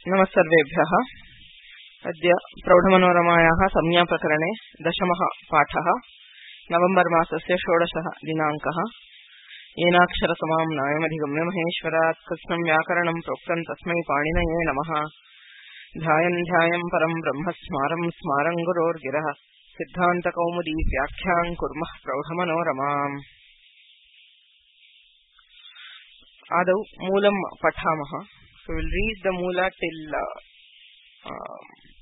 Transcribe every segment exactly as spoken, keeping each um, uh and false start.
नमस्सर्वेभ्यः। अद्य प्रौढमनोरमायाः संज्ञाप्रकरणे दशमः पाठः। नवम्बर् मासस्य षोडशः दिनाङ्कः। येनाक्षरसमां नायमधिगम्य महेश्वरात् कृत्स्नं व्याकरणं प्रोक्तं तस्मै पाणिनये नमः। ध्यायन् ध्यायं परं ब्रह्म स्मारं स्मारं गुरोर्गिरः सिद्धान्तकौमुदी व्याख्यां कुर्मः प्रौढमनोरमाम्। आदौ मूलं पठामः. So we'll read the Moola till uh, uh,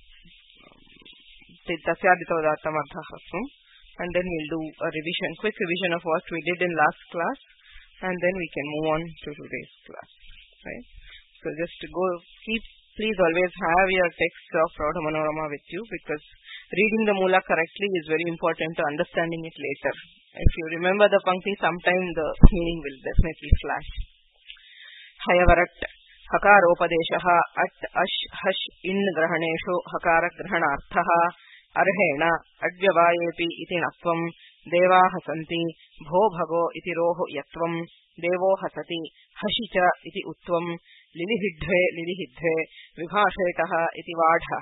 till Tasyaditavadatam Ardhahasum, and then we'll do a revision, quick revision of what we did in last class, and then we can move on to today's class. Right? So just to go, keep, please always have your text of Pradha Manorama with you, because reading the Moola correctly is very important to understanding it later. If you remember the Pankti, sometime the meaning will definitely flash. Hayavarat हकारोपदेशः अट् अश् हश् इन् ग्रहणेषु हकारग्रहणार्थः अर्हेण अड्व्यवायेऽपि इति णत्वं देवाः सन्ति भो भगो इति रोः यत्वं देवो हसति हसि च इति उत्वं लिलिहिड्ढे लिलिहिद्धे विभाषेतः इति वाढः।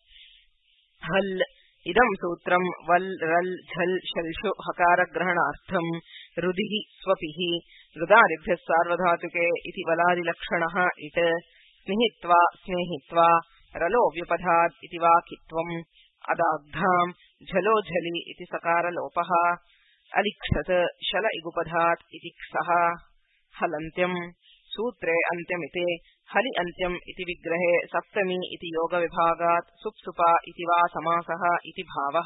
हल् इदं सूत्रं वल् रल् झल् शल्षु हकारग्रहणार्थं रुदिः स्वपिः रुदादिभ्यः सार्वधातुके इति बलादिलक्षणः इत् स्निहित्वा स्नेहित्वा रलो व्युपधात् इति वाकित्वम् अदाग्धाम् झलो झलि इति सकारलोपः अलिक्षत् शल इगुपधात् इति क्षः। हलन्त्यम् सूत्रे अन्त्यमिति हलि अन्त्यम् इति विग्रहे सप्तमी इति योगविभागात् सुप्सुपा इति वा समासः इति भावः।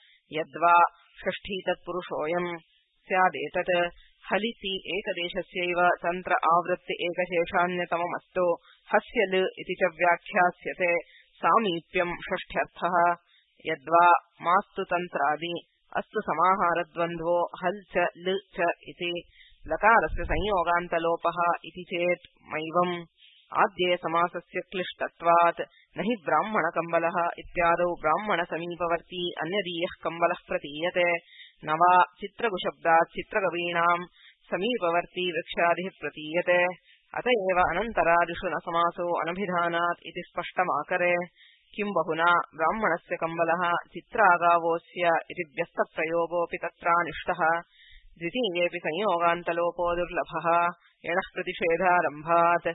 यद्वा षष्ठी तत्पुरुषोऽयम् स्यादेतत् हलिति एकदेशस्यैव तन्त्र आवृत्ति एकशेषान्यतममस्तु हस्य ल इति च व्याख्यास्यते सामीप्यं षष्ठ्यर्थः। यद्वा मास्तु तन्त्रादि अस्तु समाहारद्वन्द्वो हल् च ल च इति लकारस्य संयोगान्तलोपः इति चेत् मैवम् आद्ये समासस्य क्लिष्टत्वात् न हि ब्राह्मणकम्बलः इत्यादौ ब्राह्मणसमीपवर्ती अन्यदीयः कम्बलः प्रतीयते न वा चित्रगुशब्दात् चित्रकवीणां समीपवर्ती वृक्षादिः प्रतीयते। अत एव अनन्तरादिषु न समासो अनभिधानात् इति स्पष्टमाकरे। किं बहुना ब्राह्मणस्य कम्बलः चित्रागावोऽस्य इति व्यस्तप्रयोगोऽपि तत्रानिष्टः। द्वितीयेऽपि संयोगान्तलोपो दुर्लभः एणः प्रतिषेधारम्भात्।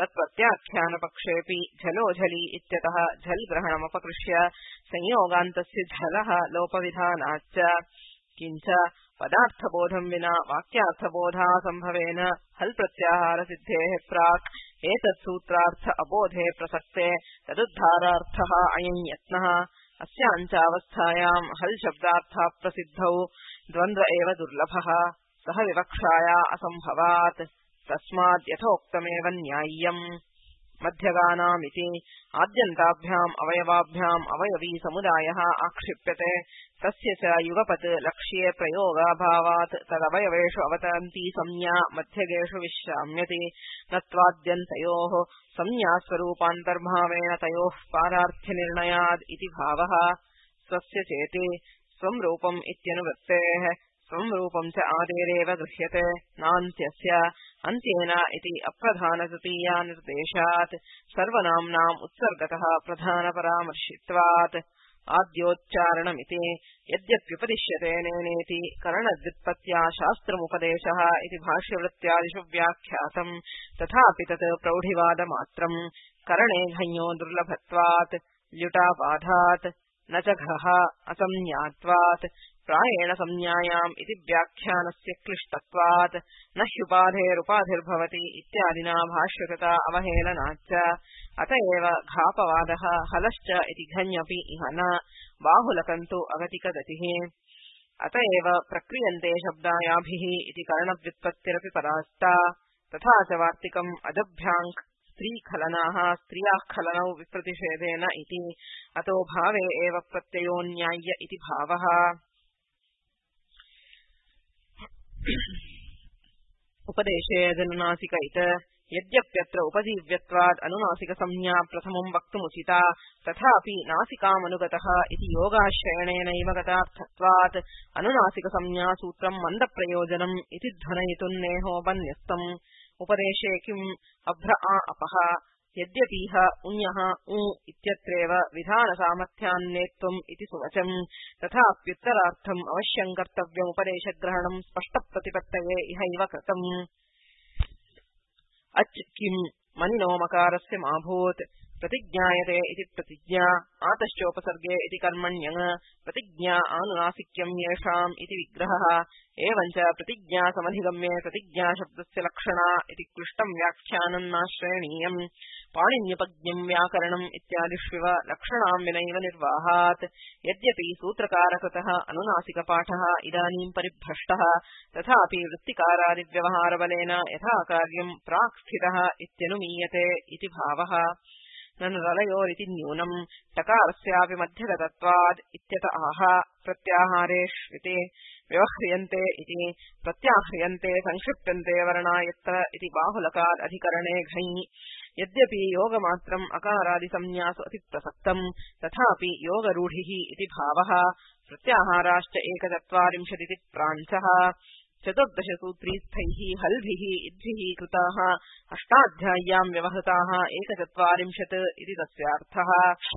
तत्प्रत्याख्यानपक्षेऽपि झलो झलि इत्यतः झल् ग्रहणमपकृष्य संयोगान्तस्य झलः लोपविधानाच्च। किञ्च पदार्थबोधं विना वाक्यार्थबोधासम्भवेन हल् प्रत्याहारसिद्धेः प्राक् एतत् सूत्रार्थ अबोधे प्रसक्ते तदुद्धारार्थः अयं यत्नः। अस्याञ्चावस्थायां हल् शब्दार्थप्रसिद्धौ द्वन्द्व एव दुर्लभः सह विवक्षाया असम्भवात्। तस्माद् यथोक्तमेव न्याय्यम्। मध्यगानामिति आद्यन्ताभ्याम् अवयवाभ्याम् अवयवी समुदायः आक्षिप्यते तस्य च युगपत् लक्ष्ये प्रयोगाभावात् तदवयवेषु अवतन्ती संज्ञा मध्यगेषु विश्राम्यति। नत्वाद्यन्तयोः संज्ञास्वरूपान्तर्भावेन तयोः पारार्थ्यनिर्णयाद् इति भावः। स्वस्य चेति स्वं रूपम् इत्यनुवृत्तेः स्वं रूपं च आदेरेव गृह्यते नान्त्यस्य अन्त्येन इति अप्रधानतृतीया निर्देशात् सर्वनाम्नाम् उत्सर्गतः प्रधानपरामर्शित्वात्। आद्योच्चारणमिति यद्यप्युपदिश्यते नेनेति करणव्युत्पत्त्या शास्त्रमुपदेशः इति भाष्यवृत्त्यादिषु व्याख्यातम् तथापि तत् प्रौढिवादमात्रम्। करणे घञ्यो दुर्लभत्वात् ल्युटाबाधात् न च घः असंज्ञात्वात् प्रायेण संज्ञायाम् इति व्याख्यानस्य क्लिष्टत्वात् न ह्युपाधेरुपाधिर्भवति इत्यादिना भाष्यकृता अवहेलनाच्च। अत एव घापवादः हलश्च इति घञ्यपि इह न बाहुलकन्तु अगतिकगतिः। अत एव प्रक्रियन्ते शब्दायाभिः इति करणव्युत्पत्तिरपि परास्ता। तथा च वार्तिकम् अजभ्याङ्क् स्त्रीखलनाः स्त्रियाः खलनौ विप्रतिषेधेन इति अतो भावे एव प्रत्ययो न्याय्य इति भावः। उपदेशे यदनुनासिक इत यद्यप्यत्र उपजीव्यत्वाद् अनुनासिकसंज्ञा प्रथमं वक्तुमुचिता तथापि नासिकामनुगतः इति योगाश्रयणेनैव गतार्थत्वात् अनुनासिकसंज्ञा सूत्रं मन्दप्रयोजनम् इति ध्वनयितुं नेहोपन्यस्तम्। उपदेशे किम् अभ्र आ अपः ಯದ್ಯಪೀಹ ಉඤ್ಯಃ ಉ ಇತ್ಯತ್ರೇವ ವಿಧಾನ ಸಾಮರ್ಥ್ಯಾನ್ನೇತ್ವಂ ಇತಿ ಸುವಚಂ ತಥಾಪ್ಯುತ್ತರಾರ್ಥಂ ಅವಶ್ಯಂ ಕರ್ತವ್ಯಂ ಉಪದೇಶಗ್ರಹಣಂ ಸ್ಪಷ್ಟ ಪ್ರತಿಪತ್ತಯೇ ಇಹೈವ ಕೃತಂ. ಅಚ್ ಕಿಂ ಮನಿನೋ ಮಕಾರಸ್ಯ ಮಾಭೂತ್ ಪ್ರತಿಜ್ಞಾಯತೆ ಇತಿ ಪ್ರತಿಜ್ಞಾ ಆತಶ್ಚೋಪಸರ್ಗೆ ಇತಿ ಕರ್ಮಣ್ಯಂ ಪ್ರತಿಜ್ಞಾ ಆನುನಾಸಿಕ್ಯಂ ಯೇಷಾಂ ಇತಿ ವಿಗ್ರಹಃ ಏವಂಚ ಪ್ರತಿಜ್ಞಾ ಸಮಧಿಗಮ್ಯೆ ಪ್ರತಿಜ್ಞಾ ಶಬ್ದಸ್ಯ ಲಕ್ಷಣಾ ಇತಿ ಕ್ಲಿಷ್ಟಂ ವ್ಯಾಖ್ಯಾನಂ ನಾಶ್ರಯಣೀಯಂ ಪಾಣಿನ್ಯುಪಜ್ಞಂ ವ್ಯಾಕರಣಂ ಇತ್ಯಾದಿಷ್ವಿವ ಲಕ್ಷಣಾಂ ವಿನೈವ ನಿರ್ವಾಹಾತ್. ಯದ್ಯಪಿ ಸೂತ್ರಕಾರಕೃತಃ ಅನುನಾಸಿಕಪಾಠಃ ಇದಾನೀಂ ಪರಿಭ್ರಷ್ಟಃ ತಥಾಪಿ ವೃತ್ತಿಕಾರಾದಿವ್ಯವಹಾರಬಲೇನ ಯಥಾ ಕಾರ್ಯಂ ಪ್ರಾಕ್ ಸ್ಥಿತಃ ಇತ್ಯನುಮೀಯತೆ ಇತಿ ಭಾವಃ. ನರಯೋರಿತಿ ನ್ಯೂನಂ ಟಕಾರಸ್ಯಾಪಿ ಮಧ್ಯಗತತ್ವಾದ್ ಇತ್ಯತ ಆಹ ಪ್ರತ್ಯಾಹಾರೇಷ್ವಿತಿ ವ್ಯವಹ್ರಿಯಂತೆ ಇತಿ ಪ್ರತ್ಯಾಹ್ರಿಯಂತೆ ಸಂಕ್ಷಿಪ್ಯಂತೆ ವರ್ಣಾ ಯತ್ರ ಇತಿ ಬಾಹುಲಕಾದ್ ಅಧಿಕರಣೆ ಘೈ. ಯದ್ಯಪಿ ಯೋಗಮಾತ್ರಂ ಅಕಾರಾದಿ ಸಂನ್ಯಾಸು ಅತಿ ಪ್ರಸಕ್ತಂ ತಥಾಪಿ ಯೋಗರೂಢಿಃ ಇತಿ ಭಾವಃ. ಪ್ರತ್ಯಾಹಾರಾಶ್ಚ ಏಕಚತ್ವಾರಿಂಶದಿತಿ ಪ್ರಾಂಶಃ. ಚತುರ್ದಶ ಸೂತ್ರೀಸ್ಥೈಃ ಹಲ್ಭಿಃ ಇದ್ಭಿಃ ಕೃತಾಃ ಅಷ್ಟಾಧ್ಯಾಯ್ಯಾಂ ವ್ಯವಹೃತಾಃ ಏಕಚತ್ವಾರಿಂಶತ್ ಇತಿ ತಸ್ಯಾರ್ಥಃ.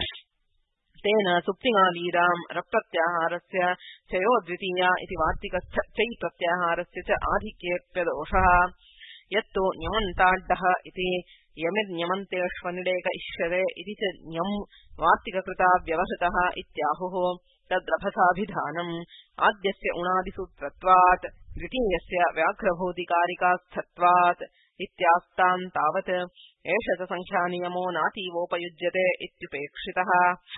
ತೇನ ಸುಪ್ತಿಮಾಲೀರಾಂ ರಪ್ರತ್ಯಾಹಾರಸ್ಯ ಚಯೋ ದ್ವಿತೀಯಾ ಇತಿ ವಾರ್ತಿಕಸ್ಥ ಚೈ ಪ್ರತ್ಯಾಹಾರಸ್ಯ ಚ ಆಧಿಕ್ಯೇಪ್ಯದೋಷಃ. ಯತ್ತು ನ್ಯಮಂತಾಡ್ಡಃ ಇತಿ ಯಮಿರ್ನ್ಯಮಂತೇಷ್ವನಿಡೇಕ ಇಷ್ಯತೆ ಇತಿ ಚ ನ್ಯಂ ವಾರ್ತಿಕಕೃತಾ ವ್ಯವಹೃತಃ ಇತ್ಯಾಹುಃ. ತದ್ರಭಸಾಭಿಧಾನಂ ಆದ್ಯಸ್ಯ ಉಣಾದಿಸೂತ್ರತ್ವಾತ್ ದ್ವಿತೀಯಸ್ಯ ವ್ಯಾಘ್ರಭೂತಿಕಾರಿಕಾಸ್ಥತ್ವಾತ್ ಇತ್ಯಾಸ್ತಾನ್ ತಾವತ್ ಏಷ ಚ ಸಂಖ್ಯಾನಿಯಮೋ ನಾತೀವೋಪಯುಜ್ಯತೆ ಇತ್ಯುಪೇಕ್ಷಿತಃ.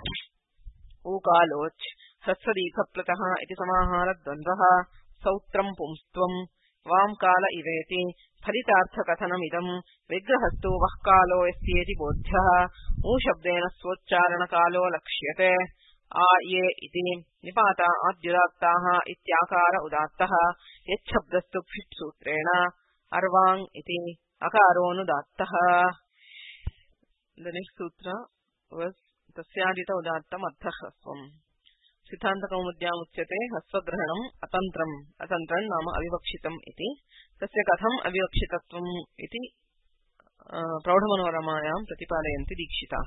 ಊಕಾಲೋಚ್ ಹ್ರಸ್ವದೀರ್ಘಪ್ಲುತಃ ಇತಿ ಸಮಾಹಾರದ್ವಂದ್ವಃ. ಸೌತ್ರಂ ಪುಂಸ್ತ್ವಂ ವಾಂ ಕಾಲ ಇವೇತಿ ಫಲಿತಾರ್ಥಕಥನಮಿದಂ ವಿಗ್ರಹಸ್ತು ವಃ ಕಾಲೋ ಯಸ್ಯೇತಿ ಬೋಧ್ಯಃ. ಊ ಶಬ್ದೇನ ಸ್ವೋಚ್ಚಾರಣಕಾಲೋ ಲಕ್ಷ್ಯತೆ. ಆ ಯೇ ಇತಿ ನಿಪಾತ ಆದ್ಯುದಾತ್ತಾಃ ಇತ್ಯಾಕಾರ ಉದಾತ್ತಃ. ಯಚ್ಛಬ್ದಸ್ತು ಫಿಟ್ ಸೂತ್ರೇಣ ಅರ್ವಾಂಗ್ ಇತಿ ಅಕಾರೋನುದಾತ್ತಃ. The next sutra was ತಸ್ಯಾದಿತ ಉದಾತ್ತಂ ಅರ್ಥಃ ಹ್ರಸ್ವಂ. ಸಿದ್ಧಾಂತಕೌಮುದ್ಯಾಮುಚ್ಯತೆ ಹಸ್ವಗ್ರಹಣಂ ಅತಂತ್ರಂ. ಅತಂತ್ರಂ ನಾಮ ಅವಿವಕ್ಷಿತಂ ಇತಿ. ತಸ್ಯ ಕಥಂ ಅವಿವಕ್ಷಿತತ್ವಂ ಇತಿ ಪ್ರೌಢಮನೋರಮಾಯಾಂ ಪ್ರತಿಪಾದಯಂತಿ ದೀಕ್ಷಿತಾಃ.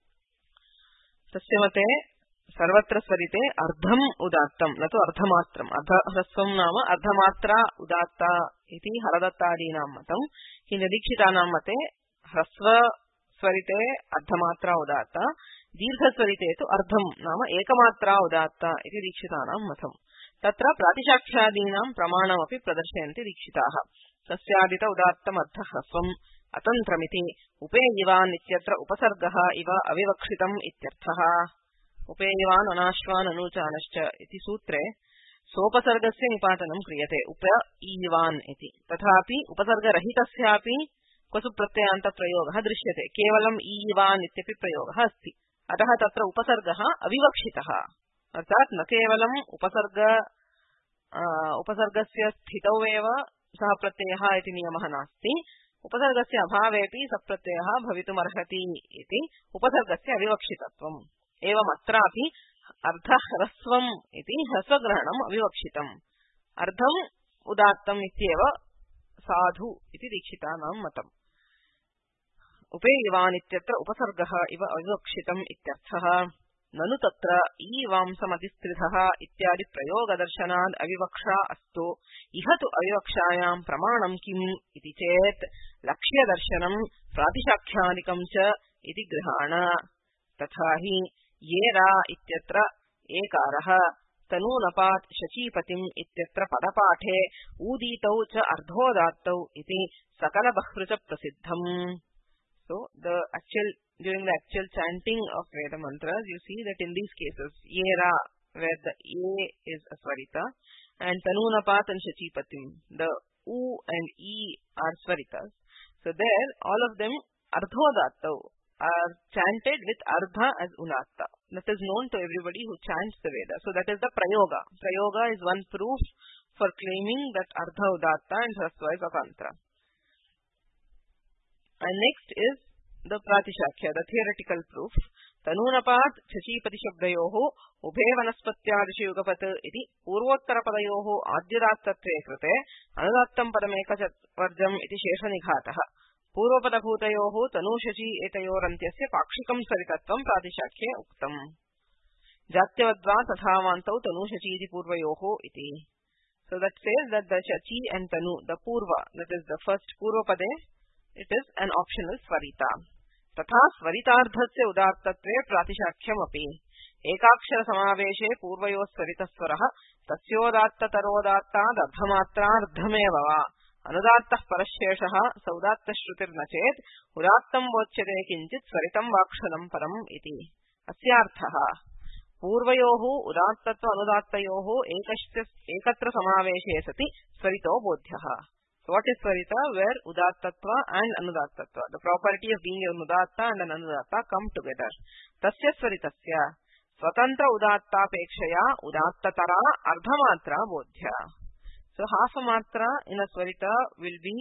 ತಸ್ಯ ಮತೆ ಸರ್ವತ್ರ ಸ್ವರಿತೆ ಅರ್ಧಂ ಉದಾತ್ತಂ ನತು ಅರ್ಧಮಾತ್ರಂ. ಅರ್ಧ ಹ್ರಸ್ವಂ ನಾಮ ಅರ್ಧಮಾತ್ರ ಉದಾತ್ತ ಇತಿ ಹರದತ್ತಾದೀನಾಂ ಮತಂ. ಕಿಂಚ ದೀಕ್ಷಿತಾನಾಂ ಮತೆ ಹ್ರಸ್ವ ಸ್ವರಿತೆ ಅರ್ಧಮಾತ್ರ ಉದಾತ್ತ ದೀರ್ಘಸ್ವರಿತೆ ತು ಅರ್ಧಂ ನಾಮ ಏಕಮಾತ್ರ ಉದಾತ್ತ ಇತಿ ದೀಕ್ಷಿತಾನಾಂ ಮತಂ. ತತ್ರ ಪ್ರಾತಿಶಾಖ್ಯಾದೀನಾಂ ಪ್ರಮಾಣಮಪಿ ಪ್ರದರ್ಶಯಂತಿ ದೀಕ್ಷಿತಾಃ. ತಸ್ಯಾದಿತ ಉದಾತ್ತಂ ಅರ್ಧ ಹ್ರಸ್ವಂ ಅತಂತ್ರಮಿತಿ ಉಪೇಯಿವಾನ್ ಇತ್ಯತ್ರ ಉಪಸರ್ಗಃ ಇವ ಅವಿವಕ್ಷಿತಂ ಇತ್ಯರ್ಥಃ. ಉಪೇಯಿವಾನ್ ಅನಾಶ್ವಾನ್ ಅನೂಚಾನಶ್ಚ ಇತಿ ಸೂತ್ರೆ ಸೋಪಸರ್ಗಸ್ಯ ನಿಪಾತನಂ ಕ್ರಿಯತೆ ಉಪईवान् इति. तथापि उपसर्गरहितस्यापि क्वसु प्रत्ययान्त प्रयोगः दृश्यते. केवलम् ईवान् इत्यपि प्रयोगः अस्ति. अतः तत्र उपसर्गः अविवक्षितः. अर्थात् न केवलम् उपसर्ग उपसर्गस्य स्थितौ एव सः प्रत्ययः इति नियमः नास्ति. उपसर्गस्य अभावेपि सः प्रत्ययः भवितुमर्हति इति उपसर्गस्य अविवक्षितत्वम्. एवमत्रापि अर्धह्रस्वम् इति ह्रस्वग्रहणम् अविवक्षितम्. अर्धम् उदात्तम् इत्येव साधु इति दीक्षितानां मतम्. उपेयवान् इत्यत्र उपसर्गः इव अविवक्षितम् इत्यर्थः. ननु तत्र ईवांसमतिस्त्रिधः इत्यादि प्रयोगदर्शनाद् अविवक्षा अस्तु. इह तु अविवक्षायां प्रमाणं किम् इति चेत् लक्ष्यदर्शनं प्रातिशाख्यादिकं च इति गृहाण. तथा हि येरा इत्यत्र एकारः तनूनपात् शचीपतिम् इत्यत्र पदपाठे ऊदीतौ च अर्धोदात्तौ इति सकलबह्रुच प्रसिद्धम्. So the actual during the actual chanting of Veda mantras, you see that in these cases yera, where the a is a swarita, and tanunapat and shachipatim, the u and e are swaritas. So there all of them ardhodattau are chanted with ardha as unatta. That is known to everybody who chants the Veda. So that is the prayoga. Prayoga is one proof for claiming that ardha udatta and hrasva is akantra. And next is the Pratishakya, the theoretical proof. Tanunapat Chachipati Shabdayoho Ubhe Vanaspatyadishi Yugapat iti Purvottara Padayoho Adyadatatve Krute Anudattam Padameka Varjam iti Shesha Nighataha. पूर्वपदभूतयोः तनूषचि एतयोरन्त्यस्य पाक्षिकं स्वरितत्वं प्रातिशाख्ये उक्तम् जात्यवद्वा तथावान्तौ तनूषचि इति पूर्वयोः इति. So that says that the shachi and tanu, the purva, that is the first purvapade, it is an optional svarita. तथा स्वरितार्धस्य उदात्तत्वे प्रातिशाख्यमपि एकाक्षर समावेशे पूर्वयोः स्वरितस्वरः तस्योदात्ततरोदात्ताद् अर्धमात्रार्धमेव वा अनुदात्तः परशेषः सौदात्तश्रुतिर्न चेत् उदात्तं वोच्यते किञ्चित् स्वरितं वाक्षरं परम् इति. अस्यार्थः पूर्वयोः उदात्तत्व अनुदात्तयोः एकत्र समावेशे सति स्वरितो बोध्यः. So what is Swarita? Where Udattatva and Anudattatva, the property of being an Udatta and an Anudatta come together. Tasya Swaritasya Swatantra Udattapekshaya Udattatara Ardhamatra Bodhya. So half a matra in a Swarita will be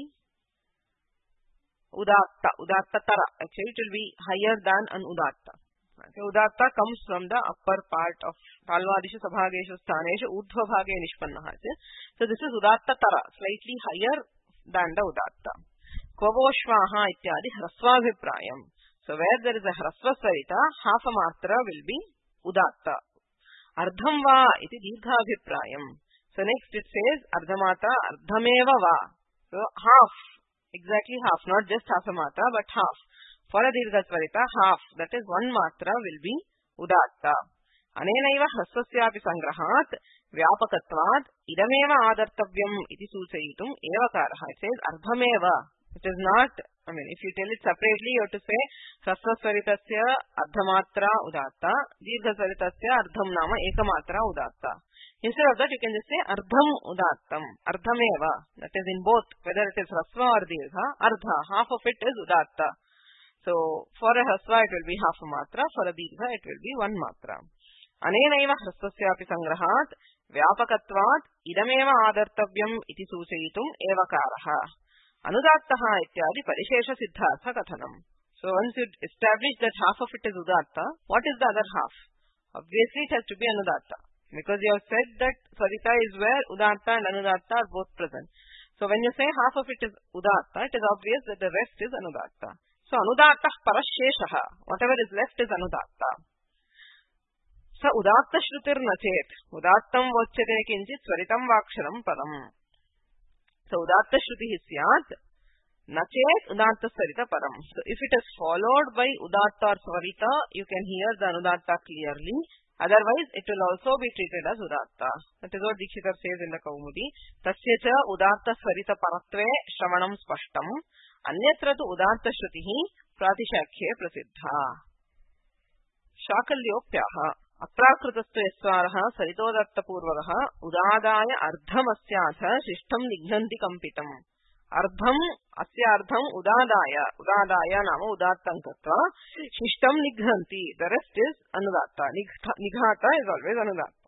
Udatta, Udattatara. Actually it will be higher than an Udatta. Okay, Udatta comes from the upper part of Talvadishu Sabhageshu Sthaneshu Urdhva Bhage Nishpannaha. So this is Udattatara, slightly higher than the Udatta. Kvavoshvaha ityadi hrasvabhiprayam. So where there is a hrasva swarita, half a matra will be Udatta. Ardham va iti dirghabhiprayam. So next it says Ardhamatra Ardhameva va. So half, exactly half, not just half a matra but half. For a dirgha swarita, half, that is one matra will be Udatta. Anenaiva hrasvasyapi sangrahat vyapakatvad idameva adartavyam iti suchayitum evakaraha. It says ardhameva. It is not, I mean, if you tell it separately, you have to say hrasvaswaritasya ardhamatra udatta, dirgha swaritasya ardham nama ekamatra udatta. Instead of that, you can just say ardham udattam, ardhameva. That is in both, whether it is hrasva or dirgha, ardha, half of it is udatta. So, for a hrasva it will be half a matra, for a dirgha it will be one matra. Anenaiva hrasvasyapi sangrahat vyapakatvat idameva adartavyam iti suchayitum evakaraha. Anudattaha ityadi parishesha siddhartha kathanam. So, once you establish that half of it is udatta, what is the other half? Obviously it has to be anudatta. Because you have said that Swarita is where udatta and anudatta are both present. So, when you say half of it is udatta, it is obvious that the rest is anudatta. So, anudattah parasheshaha, whatever is left is anudatta. Sa udatta shrutir nachet, udattam vochyate kinchit swaritam vaksharam param. So, udatta shruti syat, nachet udatta swarita param. So, if it is followed by udatta or swarita, you can hear the anudatta clearly. Otherwise, it will also be treated as udatta. That is what Dikshitar says in the Kaumudi. Tasya cha udatta swarita paratve shravanam spashtam. Anyatra tu udatta shrutihi pratishakhye prasiddha. Shakalyoppyaha aprakrutastu yaswaraha saritodatta purvagaha udadaya ardhamasyatha shishtam nignanti kampitam. Ardham asya ardham udadaya. Udadaya nama udattam katva shishtam nignanti. The rest is anudatta. Nighata is always anudatta.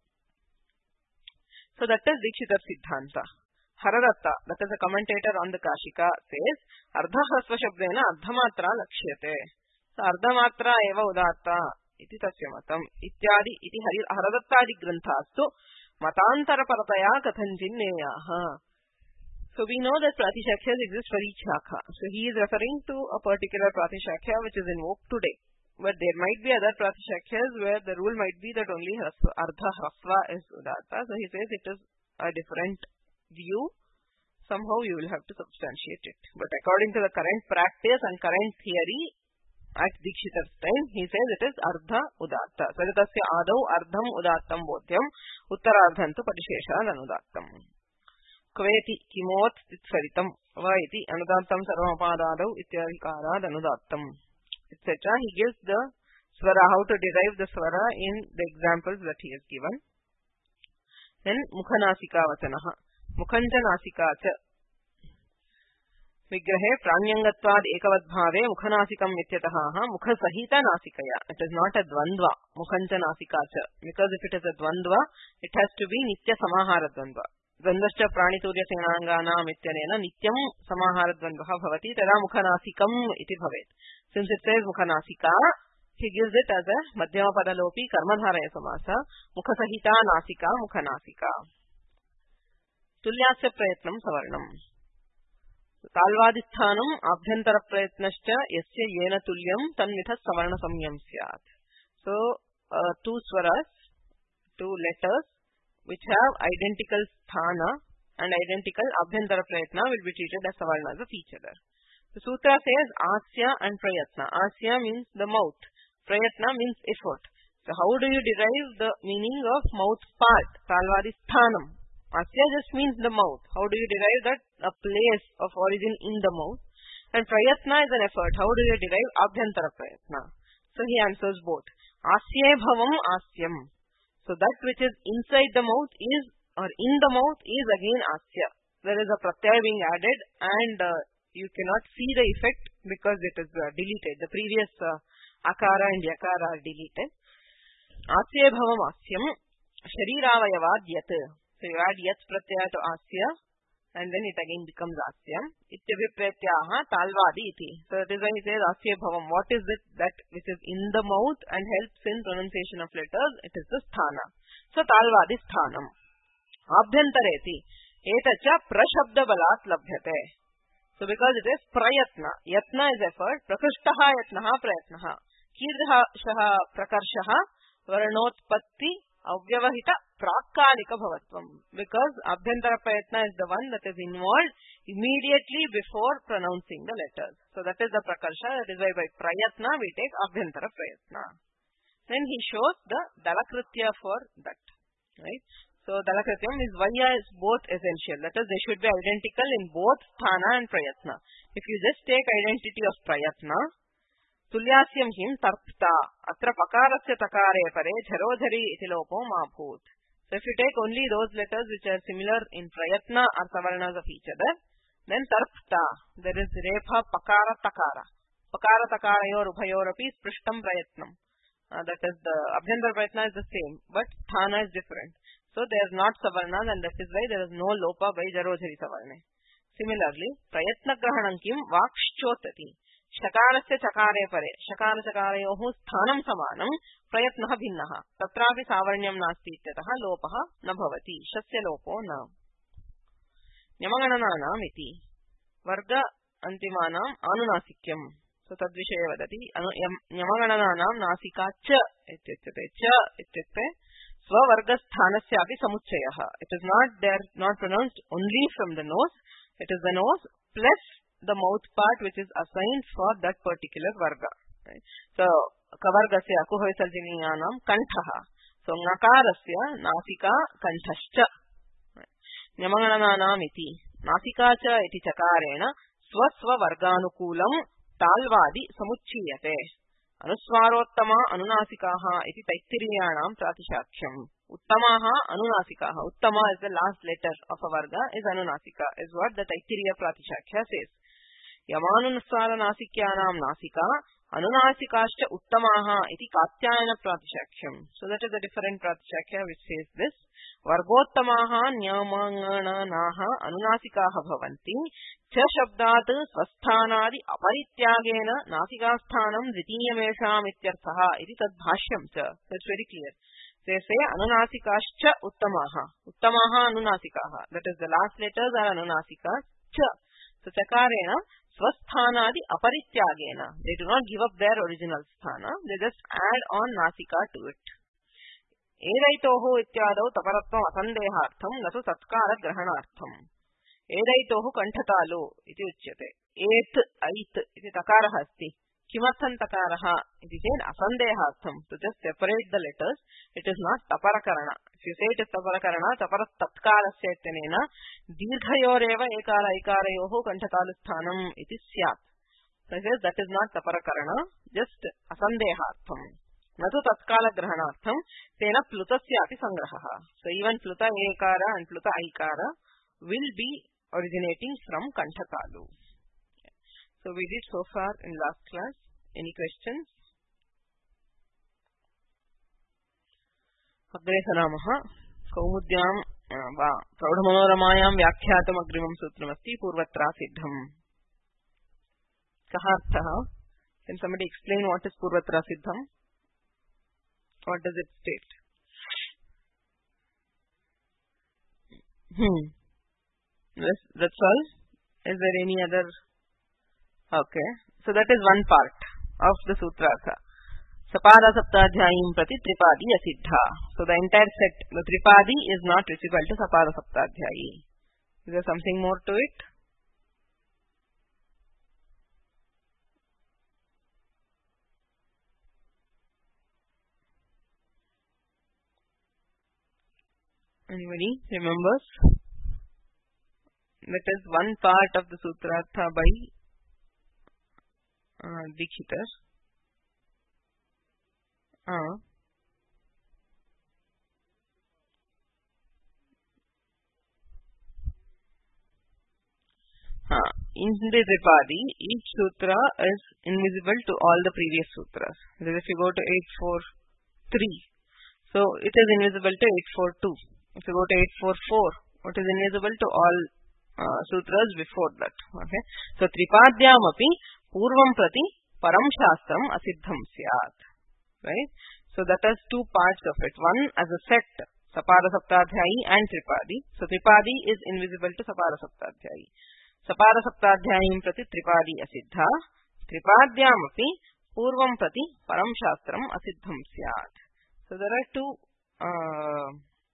So that is Dikshitar Siddhanta. Haradatta, that is a commentator on the Kashika, says Ardha Hrasva Shabdena Ardhamatra Lakshyate. So Ardhamatra eva udatta iti tasya matam ityadi iti Haradattadi granthastu matantara parataya kathanchin neyaha. So we know that Pratishakhya exist for each shakha. So he is referring to a particular Pratishakhya which is invoked today. But there might be other Pratishakhya's where the rule might be that only Hrasva, Ardha Hrasva is udatta. So he says it is a different view. Somehow you will have to substantiate it. But according to the current practice and current theory at Dikshitar's time, he says it is Ardha Udatta. Saritasya adau Ardham Udattam Bodhyam Uttarardhantu Parisheshan Anudattam. Kveti Kimot Svaritam Va iti Anudattam Sarvamapadadau Ityadikarad Anudattam, et cetera. He gives the swara, how to derive the swara in the examples that he has given. Then Mukhanasika Vachanaha. Mukhancha nasika cha vigrahe pranyangatvad ekavadbhave mukhanaasikam ityataha mukhasahita nasikaya. It is not a dvandva, mukhancha nasika cha. Because if it is a dvandva, it has to be nitya samahara dvandva. Dvandvascha praniturya senanganam ityanena nityam samahara dvandvaha bhavati tada mukhanasikam iti bhavet. Since it says mukhanasika, he gives it as a madhyama padalopi karmadharaya samasa, mukhasahita nasika mukhanasika. Tulyasya prayatnam savarnam. Talvadisthanam abhyantara prayatnascha yasya yena tulyam tanvitha savarna samyam syat. So uh, two swaras, two letters which have identical sthana and identical abhyantara prayatna will be treated as savarnas of each other. The sutra says asya and prayatna. Asya means the mouth, prayatna means effort. So how do you derive the meaning of mouth part? Talvadisthanam. Asya just means the mouth. How do you derive that? A place of origin in the mouth. And prayatna is an effort. How do you derive abhyantara prayatna? So he answers both. Asye bhavam asyam. So that which is inside the mouth is, or in the mouth is again asya. There is a pratyaya being added and uh, you cannot see the effect because it is uh, deleted. The previous uh, akara and yakara are deleted. Asye bhavam asyam shariravayavad yat. So you add yat pratyaya to asya and then it again becomes asya. Ityabhipretyaha talvadi iti. So that is why he says asya bhavam. What is it that which is in the mouth and helps in pronunciation of letters? It is the sthana. So talvadi sthanam. Abhyantareti. Etacha prashabda balat labhyate. So because it is prayatna. Yatna is effort. Prakrishtaha yatnaha prayatnaha. Kirdhashaha prakarshaha varnotpatti avyavahita prakalika bhavatvam. Because abhyantara prayatna is the one that is involved immediately before pronouncing the letters. So that is the prakarsha. That is why by prayatna we take abhyantara prayatna. Then he shows the dalakritya for that. Right? So dalakrityam is vaya is both essential. That is, they should be identical in both sthana and prayatna. If you just take identity of prayatna, tulyasyam him tarpta atra pakarasya takare pare jharodhari iti lopo mabhut. So if you take only those letters which are similar in prayatna or savarnas of each other, then tarpta, there is repha pakara takara. Pakara takarayor ubhayor api sprishtam prayatnam. Uh, that is, the abhyantara prayatna is the same, but sthana is different. So they are not savarnas and that is why there is no lopa by jarodhari savarne. Similarly, prayatna grahanam kim vakshchotati. Shakarasya chakare pare. Shakara chakarayohu sthanam samanam prayatnaha bhinnaha. Tatrapi savarnyam nasti ityataha lopaha na bhavati. Shasya lopo na. Nyamaganananam iti. Varga antimanam anunasikyam. So tadvishaya vadati. Nyamaganananam nasika cha ityuchyate. Cha ityukte swavarga sthanasya api samuchchayaha. It is not, they are not pronounced only from the nose. It is the nose plus the mouth part which is assigned for that particular varga. Right? So, kavargasya akuhoisaljiniyanam kanthaha. So, nakarasya nasika kanthascha. Nyamaganananam iti. Nasikacha iti chakarena swasva varganukulam talvadi samuchchiyate. Anuswarottama anunasikaha iti taittiriyanam pratishakyam. Uttamaha anunasikaha. Uttama is the last letter of a varga, is anunasika, is what the taittiriya pratishakya says. Yamanunaswara nasikyanam nasika anunasikascha uttamaha iti katyayana pratishakyam. So that is a different pratishakya which says this. Vargottamaha nyamangananaha anunasikaha bhavanti cha shabdat swasthanadi aparityagena nasikasthanam dvitiyamesham ityarthaha iti tadbhashyam cha. That's very clear. They say anunasikascha uttamaha. Uttamaha anunasikaha. That is, the last letters are anunasikas cha. So chakarena swasthanadi aparityagena. They do not give up their original sthana. They just add on nasika to it. Edaitoho ityadau taparatvam asandehartham natu tatkara grahanartham. Edaitoho kanthatalu iti uchyate. Et, ait iti takaraha asti. Kimartham takaraha iti said asandehartham. To just separate the letters, it is not taparakarana. If you say it is taparakarana, taparat tatkarasya ityanena dirghayoreva ekara ikarayoho kanthatalu sthanam iti syat. So he says that is not taparakarana, just asandehartham. Natu tatkala grahanartham tena plutasya api sangraha. So even pluta ekara and pluta aikara will be originating from kanthatalu. So we did so far in last class. Any questions? Agre sanamaha kaumudyam va praudhamanoramayam vyakhyātam agrimam sutramasti purvatra siddham. Kaharthaha. Can somebody explain what is purvatra siddham? What does it state? Hmm. Yes, that's all. Is there any other? Okay. So that is one part of the Sutrartha. Sapada Saptadhyayim Prati Tripadi Asiddha. So the entire set, the Tripadi is not equal to Sapada Saptadhyayi. Is there something more to it? Anybody remembers? That is one part of the Sutrartha by uh, Dikshitar. Uh. Uh, in the Tripadi, each sutra is invisible to all the previous sutras. That is, if you go to eight four three, so it is invisible to eight four two. If you go to eight four four, it is invisible to all uh, sutras before that. Okay. So Tripadyam api purvam prati param shastram asiddham syat. Right. So that is two parts of it. One as a set, Sapada Saptadhyayi and Tripadi. So Tripadi is invisible to Sapada Saptadhyayi. Sapada Saptadhyayim prati Tripadi asiddha. Tripadyam api purvam prati param shastram asiddham syat. So there are two uh,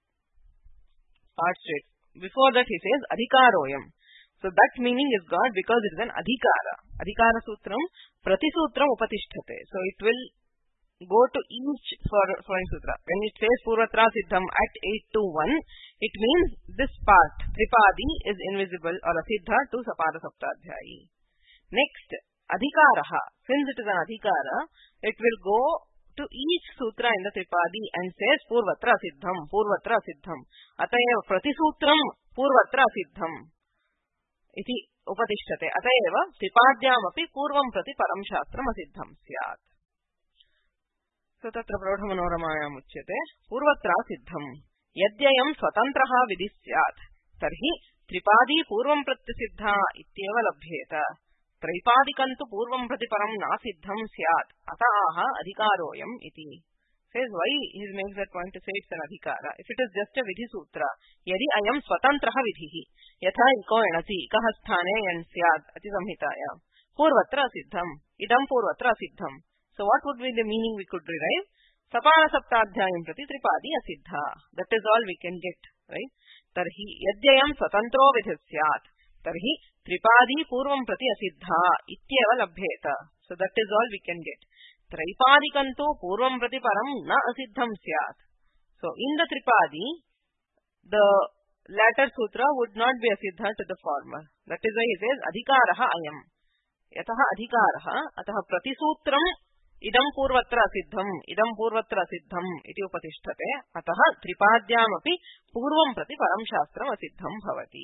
parts to it. Before that he says adhikaroyam. So that meaning is got because it is an adhikara. Adhikara sutram prati sutram upatisthate. So it will go to each following sutra. When it says Purvatra Siddham at eight two one, it means this part, Tripadi, is invisible or asiddha to Sapada Saptadhyayi. Next, adhikaraha. Since it is an adhikara, it will go to each sutra in the Tripadi and says Purvatra Siddham, Purvatra Siddham. Atayeva Pratisutram Purvatra Siddham. Iti upatisthate. Atayeva Tripadyam api purvam prati param shastram asiddham syat. So tatra Praudhamanoramayam uchyate Purvatra Siddham. Yadyayam swatantraha vidhi syat. Tarhi Tripadi purvam prati siddha ityeva labhyeta. Tripadikantu purvam prati param nasiddham syat. Ataha adhikaroyam iti. Says why he makes that point to say it's an adhikara. If it is just a vidhi sutra, yadi ayam swatantraha vidhihi. Yatha iko enati ikaha sthane yan syat ati samhitaya. Purvatra siddham. Idam purvatra siddham. So what would be the meaning we could derive? Sapada Saptadhyayim prati Tripadi asiddha. That is all we can get, right? Tarhi yadyayam swatantro vidhi syat. Tarhi Tripadi purvam prati asiddha ityeva labhyeta. So that is all we can get. Tripadikantu purvam prati param na asiddham syat. So in the Tripadi, the latter sutra would not be asiddha to the former. That is why he says adhikaraha ayam. Yataha adhikaraha ataha pratisutram idam purvatra siddham idam purvatra siddham iti upatisthate. Ataha Tripadyam api purvam prati param shastram asiddham bhavati.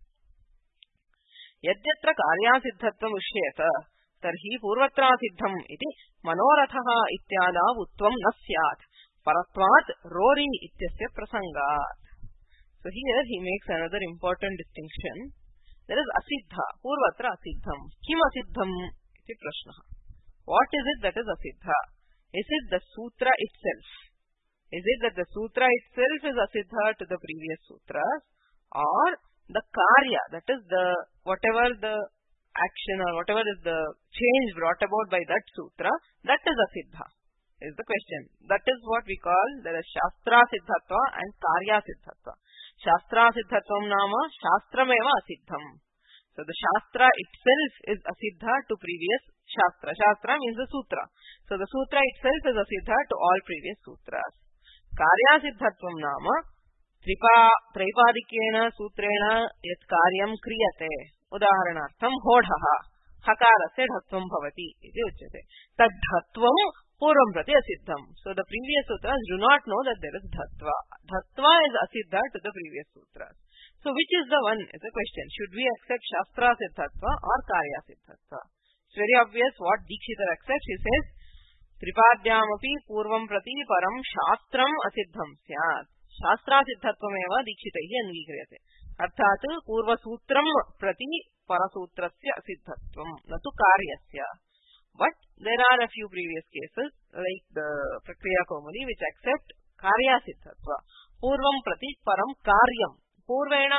Yadyatra karyasiddhatvam ushyeta tarhi purvatra siddham iti manorathaha ityadav utvam na syat paratvat rori ityasya prasangat. So here he makes another important distinction. There is asiddha, purvatra asiddham. Kim asiddham iti prashnaha. What is it that is asiddha? Is it the sutra itself? Is it that the sutra itself is asiddha to the previous sutras, or the karya, that is the whatever the action or whatever is the change brought about by that sutra, that is asiddha? Is the question. That is what we call, there is shastra siddhatva and karya siddhatva. Shastra siddhatvam nama shastrameva asiddham. So the shastra itself is asiddha to previous shastra. Shastra means the sutra. So the sutra itself is asiddha to all previous sutras. Karya siddhatvam nama tripa traipadikena sutrena yat karyam kriyate. Udaharanartham hodhaha. Hakarasya dhatvam bhavati iti uchyate. Tad dhatvam purvam prati asiddham. So the previous sutras do not know that there is dhatva. Dhatva is asiddha to the previous sutras. So which is the one is the question. Should we accept shastra siddhatva or karya siddhatva? It's very obvious what Dikshitar accepts. He says Tripadyam api purvam prati param shastram asiddham syat. Shastra siddhatvam eva Dikshitaihi angikriyate. Arthat purva sutram prati parasutrasya asiddhatvam natu karyasya. But there are a few previous cases like the Prakriya Kaumudi which accept karya siddhatva. Purvam prati param karyam. Purvena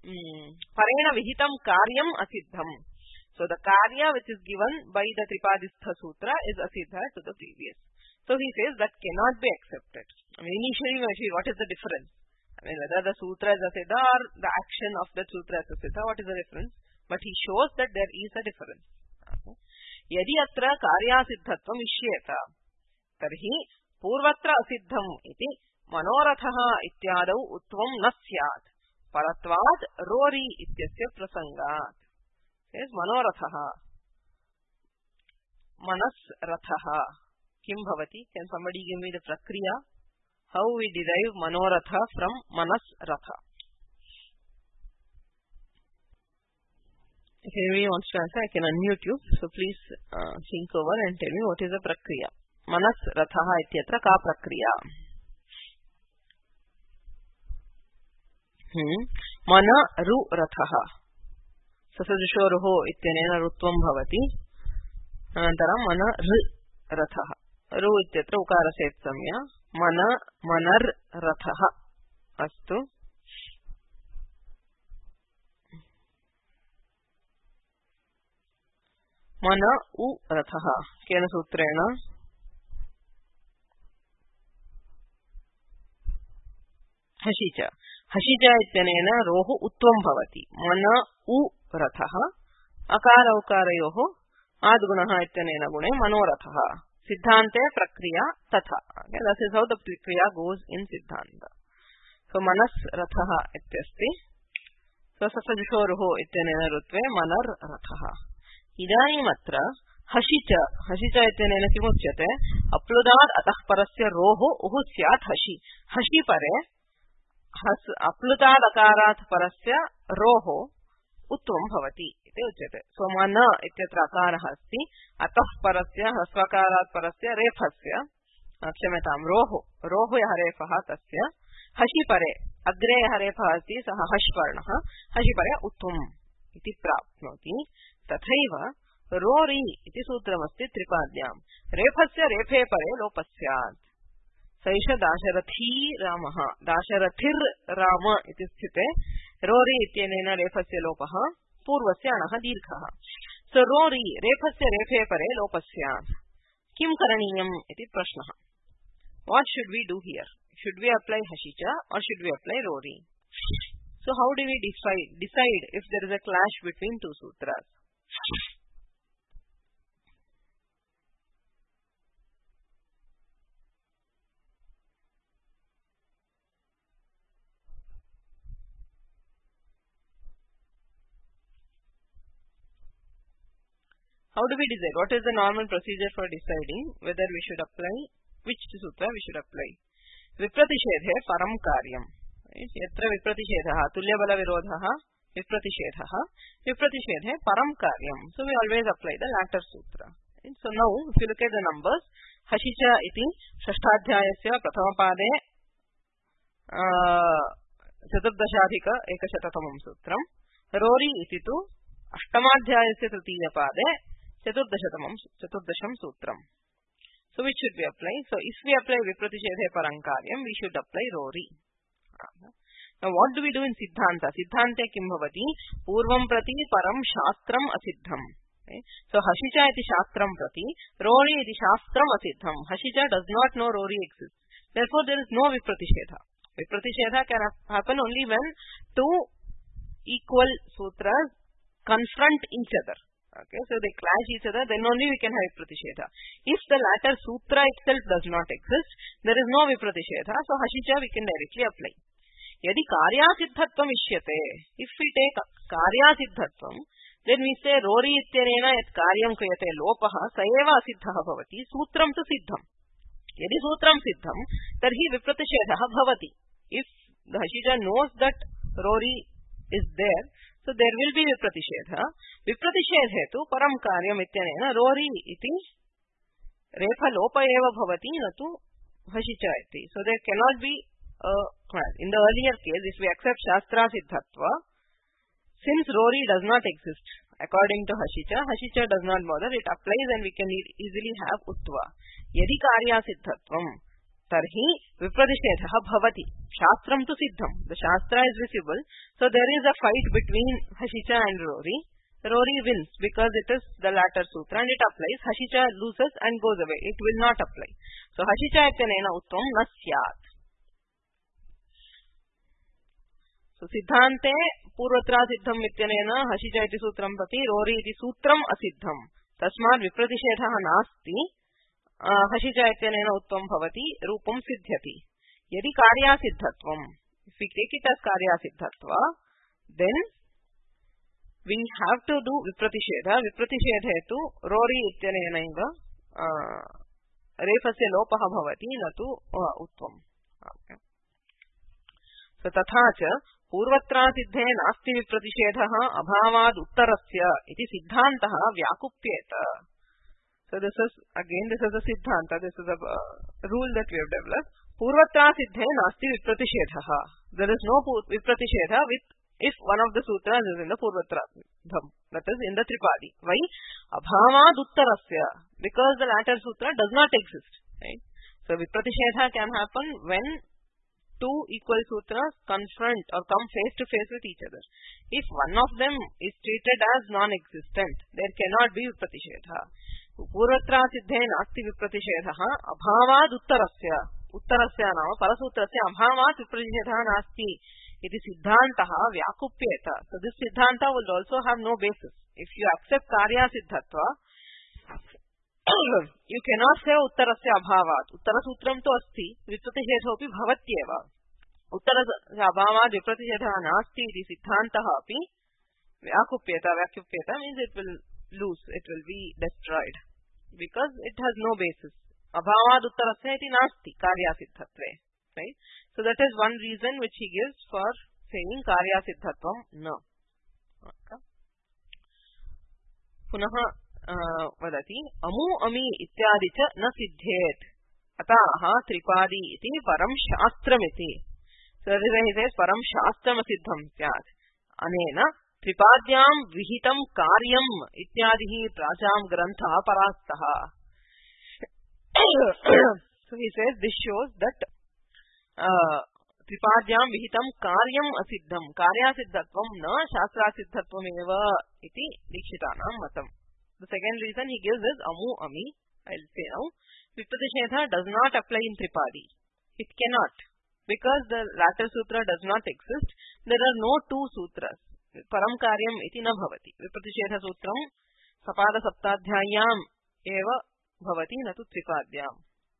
mm, parena vihitam karyam asiddham. So the karya which is given by the Tripadistha Sutra is asiddha to the previous. So he says that cannot be accepted. I mean, initially, what is the difference? I mean, whether the sutra is asiddha or the action of the sutra is asiddha, what is the difference? But he shows that there is a difference. Yadi atra karyasiddhatvam ishyeta tarhi purvatra asiddham iti manorathaha ityadau utvam na syat paratvad rori ityasya prasangat. Says manorathaha, manas rathaha. Kim bhavati? Can somebody give me the prakriya? How we derive manoratha from manas ratha? If anybody wants to answer, I can unmute you. So please uh, think over and tell me what is the prakriya. Manas rathaha ityatra ka prakriya? Hmm. Mana ru rathaha. Sasajushoruho ityanena rutvam bhavati. Anantara mana ru rathaha. Ru ityatra ukara setsamya. Mana manar rathaha. Astu. Mana u rathaha. Kena sutrena? Hashicha. Hashicha ityanena rohu utvam bhavati. Mana u rathaha. Akara ukarayoho. Adgunaha ityanena gune manorathaha. Siddhante prakriya tatha. Okay, that is how the prakriya goes in Siddhanta. So manas rathaha ityasti. So sasajushoruho ityanena rutve manar rathaha. Idanim atra hashicha. Hashicha ityanena kimuchyate? Apludad atah parasya roho uhu syat hashi. Hashi pare has apludad akarat parasya roho utvam bhavati iti uchyate. So mana ityatra akarah asti atah parasya hasvakarat parasya refasya kshamatam roho roho yah refah tasya hashi pare agre yah refah asti saha hashvarnah hashi pare utvam iti prapnoti. Tathaiva rori iti sutramasti tripadyam refasya refe pare lopasyat. Saisha dasharathi ramaha dasharathir rama iti sthite rori ityenena refasya lopaha purvasya anah dirghaha. So rori refasya refe pare lopasyat. Kim karaniyam iti prashnah. What should we do here? Should we apply hashicha or should we apply rori? So how do we decide decide if there is a clash between two sutras? How do we decide? What is the normal procedure for deciding whether we should apply, which sutra we should apply? Vipratishedhe param karyam. Yatra vipratishedaha tulyabala virodhaha vipratishedaha vipratishedhe param karyam. So we always apply the latter sutra. So now if you look at the numbers, hashicha iti shashtadhyayasya prathamapade chaturdashadhika ekashatatamam sutram. Rori iti tu ashtamadhyayasya tritiyapade chaturdashatamam chaturdasham sutram. So which should we apply? So if we apply vipratishedhe parankaryam, we should apply rori. Now what do we do in Siddhanta? Siddhante kim bhavati? Purvam prati param shastram asiddham. Okay. So hashicha iti shastram prati, rori iti shastram asiddham. Hashicha does not know rori exists. Therefore there is no vipratishedha. Vipratishedha can happen only when two equal sutras confront each other. Okay, so they clash each other, then only we can have vipratishedha. If the latter sutra itself does not exist, there is no vipratishedha, so hashicha we can directly apply. Yadi karyasiddhatvam ishyate, if we take karyasiddhatvam, then we say rori ityanena yat karyam kriyate lopaha saeva asiddhaha bhavati sutram tu siddham. Yadi sutram siddham, tarhi vipratishedaha bhavati. If the hashicha knows that rori is there, so there will be vipratishedah. Vipratishedah tu param karyam ityanena rori iti refa lopa eva bhavati natu hashicha iti. So there cannot be a clash. In the earlier case, if we accept shastra siddhatva, since rori does not exist according to hashicha, hashicha does not bother, it applies and we can easily have uttva. Yadi karya siddhatvam tarhi vipratishetah bhavati. Shastram tu siddham. The shastra is visible. So there is a fight between Hashicha and Rory. Rory wins because it is the latter sutra and it applies. Hashicha loses and goes away. It will not apply. So Hashicha ityanena uttam na syat. So siddhante purvatra siddham ityanena Hashicha iti sutram pati Rory iti sutram asiddham. Tasmad vipratishetah nasti. Hashicha ityanena uttam bhavati rupam siddhyati. Yadi karya siddhatvam. If we take it as karya siddhatva, then we have to do vipratishetha. Vipratishethe tu Rory ityanena iva refasya lopaha bhavati natu uttam. Okay. So tatha cha purvatra siddhe nasti vipratishetah abhavad uttarasya iti siddhantah vyakupyeta. So this is again this is a siddhanta. This is a uh, rule that we have developed. Purvatra siddhe nasti vipratishetah. There is no vipratishetha with if one of the sutras is in the purvatra dham, that is in the tripadi. Why? Abhavad uttarasya, because the latter sutra does not exist. Right? So vipratishetha can happen when two equal sutras confront or come face to face with each other. If one of them is treated as non-existent, there cannot be vipratishetha. Purvatra siddhe nasti vipratishetah abhavad uttarasya. Uttarasya nama parasutrasya abhavad vipratishetah nasti. It is siddhantah vyakupyeta. So this siddhanta will also have no basis. If you accept karya siddhatva, you cannot say uttarasya abhavat. Uttarasutram to asti, vipratishethopi bhavatyeva. Uttarasya abhavat vipratishetah nasti iti siddhantah api vyakupyeta. Vyakupyeta means it will lose, it will be destroyed. Because it has no basis. Abhavat uttarasya iti nasti karya siddhatve. Right? So that is one reason which he gives for saying karya siddhatvam na. Okay. Punaha uh, vadati amu ami ityadi cha na siddhet ataha tripadi iti param shastram iti. So that is why he says param shastram siddham syat. Anena tripadyam vihitam karyam ityadihi pracham grantha parastaha. So he says this shows that tripadyam vihitam karyam asiddham. Karya siddhatvam na shastra siddhatvam eva iti dikshitanam matam. The second reason he gives is amu ami. I will say now. Vipratishetha does not apply in tripadi. It cannot. Because the latter sutra does not exist, there are no two sutras. Param karyam iti na bhavati. Vipratishetha sutram sapada saptadhyayam eva bhavati natu tripadyam.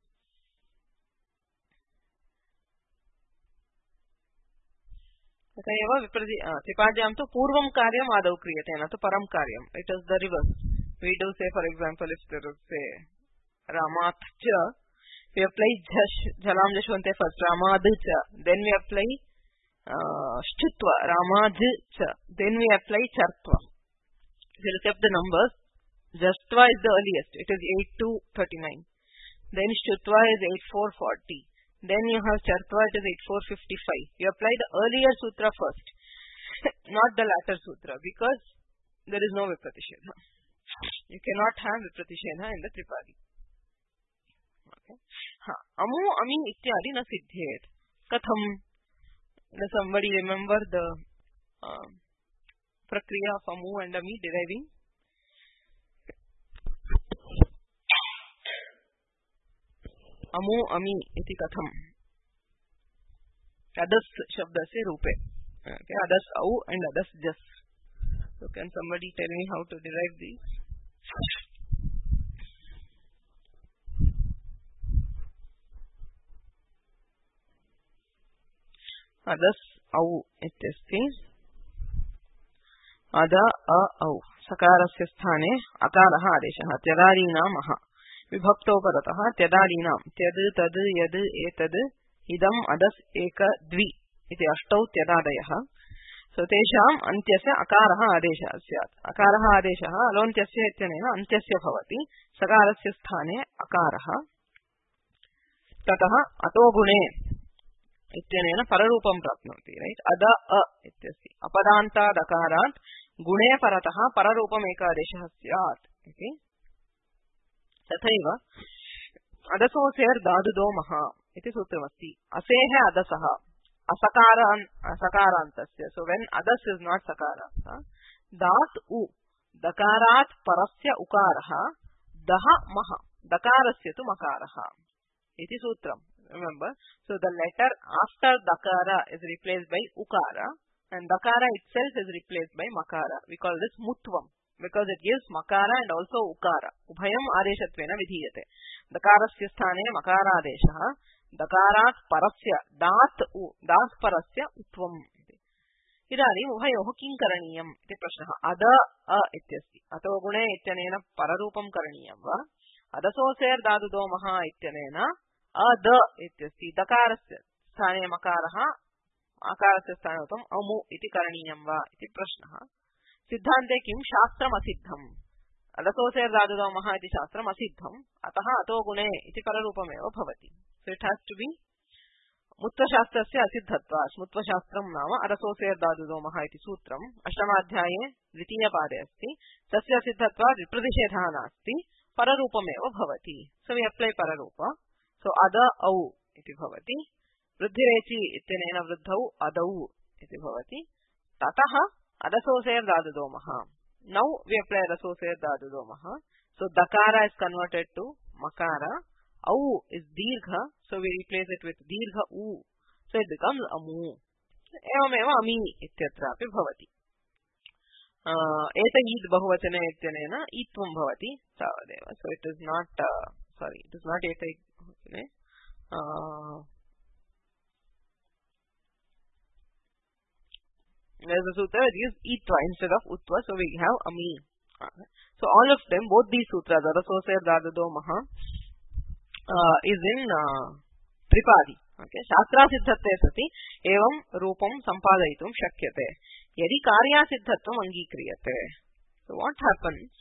Eva tripadyam tu purvam karyam adau kriyate na tu param karyam. It is the reverse. We do say, for example, if there is say Ramat cha, we apply jash, jalam jashwante first, Ramad cha, then we apply uh, shtutva, Ramad cha, then we apply chartva. If you look at the numbers, jashtva is the earliest, it is eight to thirty-nine. Then shtutva is eight four forty. Then you have chartva, it is eight four fifty-five. You apply the earlier sutra first, not the latter sutra, because there is no vipratishetha. You cannot have vipratishetha in the tripadi. Okay. Ha. Amu ami ityadi na siddhet. Katham. Does somebody remember the uh, prakriya of amu and ami deriving? Amu ami iti katham. Adas shabda se rupe. Okay. Adas au and adas jas. So can somebody tell me how to derive these? Adas au ityasti. Ada a au. Sakarasya sthane akaraha adeshaha. Tyadarinam aha. Vibhakto parataha tyadarinam. Tyad tad yad etad idam adas eka dvi. Iti ashtau tyadadayaha. So tesham antyasya akaraha adesha syat. Akaraha adeshaha alontyasya ityanena antyasya bhavati. Sakarasya sthane akaraha. Tataha ato gune ityanena pararupam prapnoti. Right? Ada a ityasti. Apadanta dakarat gune parataha pararupam eka adesha syat. Okay. Tathaiva adaso ser dadudo maha. iti sutramasti. Asehe adasaha asakaran asakarantasya. So when adas is not sakaranta, dat u dakarat parasya ukaraha daha maha dakarasya tu makaraha iti sutram. Remember, so the letter after dakara is replaced by ukara and dakara itself is replaced by makara. We call this mutvam because it gives makara and also ukara. Ubhayam adeshatvena vidhiyate. Dakarasya sthane makara adeshaha dakarat parasya dat u dat parasya utvam. इदानीं उभयोः किं करणीयम् इति प्रश्नः. अद अ इत्यस्ति. अतो गुणे इत्यनेन पररूपं करणीयं वा अदसोसेर् धातुदोमः इत्यनेन अद इत्यस्ति. दकारस्य स्थाने मकारः आकारस्य स्थाने उतम् अमु इति करणीयं वा इति प्रश्नः. सिद्धान्ते किं शास्त्रम् असिद्धम्. अदसोसेर् धातुदोमः इति शास्त्रम् असिद्धम्. अतः अतो गुणे इति पररूपमेव भवति. So it has to be मुत्वशास्त्रस्य असिद्धत्वात्. मुत्वशास्त्रं नाम अरसोसेर् धातुदोमः इति सूत्रम् अष्टमाध्याये द्वितीयपादे अस्ति. तस्य असिद्धत्वात् विप्रतिषेधः नास्ति, पररूपमेव भवति. So we apply पररूप. सो अद औ इति भवति. वृद्धिरेचि इत्यनेन वृद्धौ अदौ इति भवति. ततः अदसोसेर् धातुदोमः. नौ वी अप्लाई अदसोसेर् धातुदोमः. सो दकार इज कन्वर्टेड टू मकार. Au is dirgha, so we replace it with dirgha u, so it becomes amu. Evameva ami ityatrapi bhavati. Eta id bahuvachane ityanena itvam bhavati tavadeva. So it is not, uh, sorry, it is not eta id. Uh, There's a sutra that gives itva instead of utva, so we have ami. So all of them, both these sutras, Arasoser Dadado Maha, Uh, is in uh, Tripadi. Okay, Shastra Siddhatte sati evam rupam sampadayitum shakyate. Yadi karya siddhatvam angikriyate. So what happens?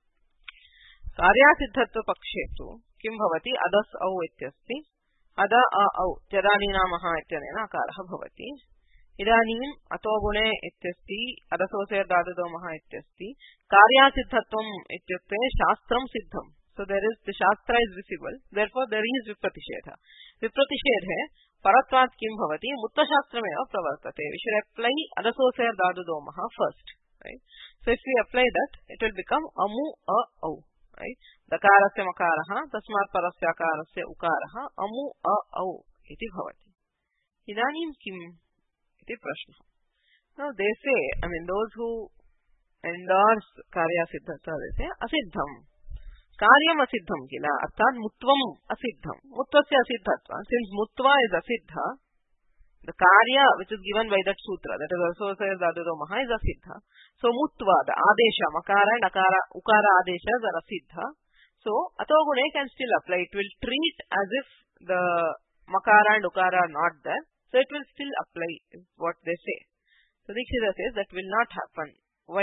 Karya siddhatva pakshetu kim bhavati adas au ityasti. Ada a au jadani namaha ityanena akarah bhavati. Idanim ato gune ityasti adasoser dadadomaha ityasti. Karya siddhatvam ityukte shastram siddham. So there is, the Shastra is visible, therefore there is Vipratishetha. Vipratishethe paratvat kim bhavati muttashastrameva pravartate. We should apply adasoser dadudomaha first. Right? So if we apply that, it will become amu a au. Right? Dakarasya makaraha tasmat parasya akarasya ukaraha amu a au iti bhavati. Idanim kim iti prashna. Now they say, I mean those who endorse karya siddhata, they say asiddham. Karyam asiddham kila, arthat mutvam asiddham. Mutvasya asiddhatva. Since mutva is asiddha, the karya which is given by that sutra, that is also says dadudomaha, is asiddha. So mutva, the adesha, makara and akara, ukara adeshas are asiddha. So atogune can still apply. It will treat as if the makara and ukara are not there. So it will still apply, is what they say. So Dikshita says that will not happen. Why?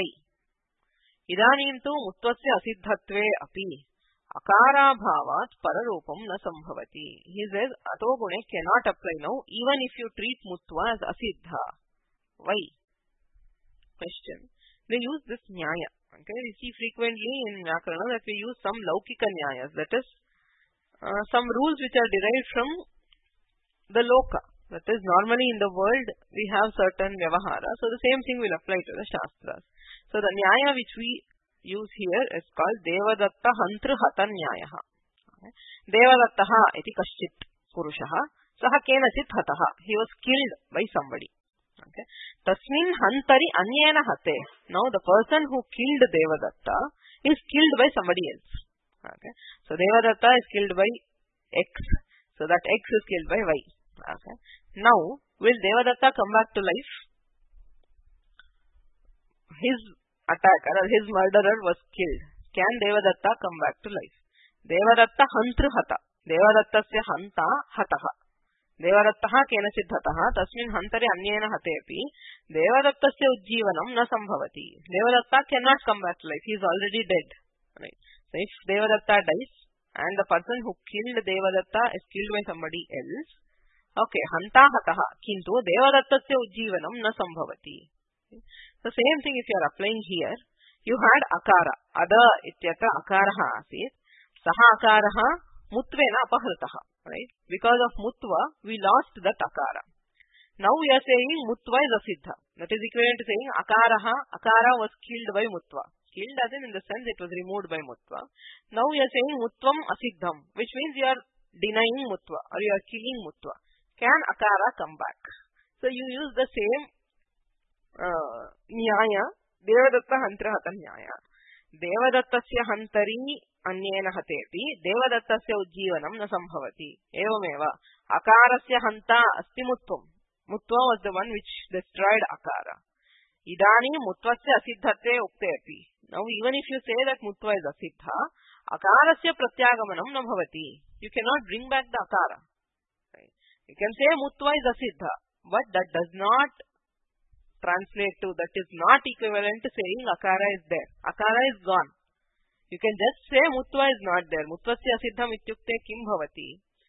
Idanim tu mutvasya asiddhatve api akarabhavat pararupam na sambhavati. He says ato gune cannot apply now even if you treat mutva as asiddha. Why? Question. They use this nyaya. Okay, we see frequently in Vyakarana that we use some laukika nyayas, that is uh, some rules which are derived from the loka. That is, normally in the world we have certain vyavahara, so the same thing will apply to the shastras. So the nyaya which we use here is called Devadatta Hantru Hatan Nyayaha. Okay. Devadattaha iti kaschit purushaha saha kenachit hataha. He was killed by somebody. Okay. Tasmin hantari anyena hate. Now the person who killed Devadatta is killed by somebody else. Okay. So Devadatta is killed by X. So that X is killed by Y. Okay. Now will Devadatta come back to life? His attacker or his murderer was killed. Can Devadatta come back to life? Devadatta hantru hata. Devadattasya hanta hataha. Devadattaha kenachid hataha tasmin hantari anyena hatepi Devadattasya ujjivanam na sambhavati. Devadatta cannot come back to life. He is already dead. Right. So if Devadatta dies and the person who killed Devadatta is killed by somebody else, okay, hanta hataha kintu Devadattasya ujjivanam na sambhavati. The same thing if you are applying here, you had akara. Ada ityatra akaraha asit. Saha akaraha mutvena apahritah, right? Because of mutva, we lost that akara. Now we are saying mutva is asiddha. That is equivalent to saying akaraha, akara was killed by mutva. Killed as in in the sense it was removed by mutva. Now we are saying mutvam asiddham, which means you are denying mutva or you are killing mutva. Can akara come back? So you use the same uh, nyaya, devadatta hantra hatan nyaya. Devadattasya hantari अन्येन हतेपि देवदत्तस्य उज्जीवनं न संभवति. एवमेव अकारस्य हन्ता अस्ति मुत्वं. मुत्वा was the one which destroyed akara. इदानीं मुत्वस्य असिद्धत्वे उक्ते अपि. Now even if you say that mutva is asiddha, akarasya pratyagamanam न भवति. You cannot bring back the akara. Right? You can say mutva is asiddha, but that does not translate to, that is not equivalent to saying akara is there. Akara is gone. You can just say mutva is not there. Mutvasya asiddham ityukte kim bhavati.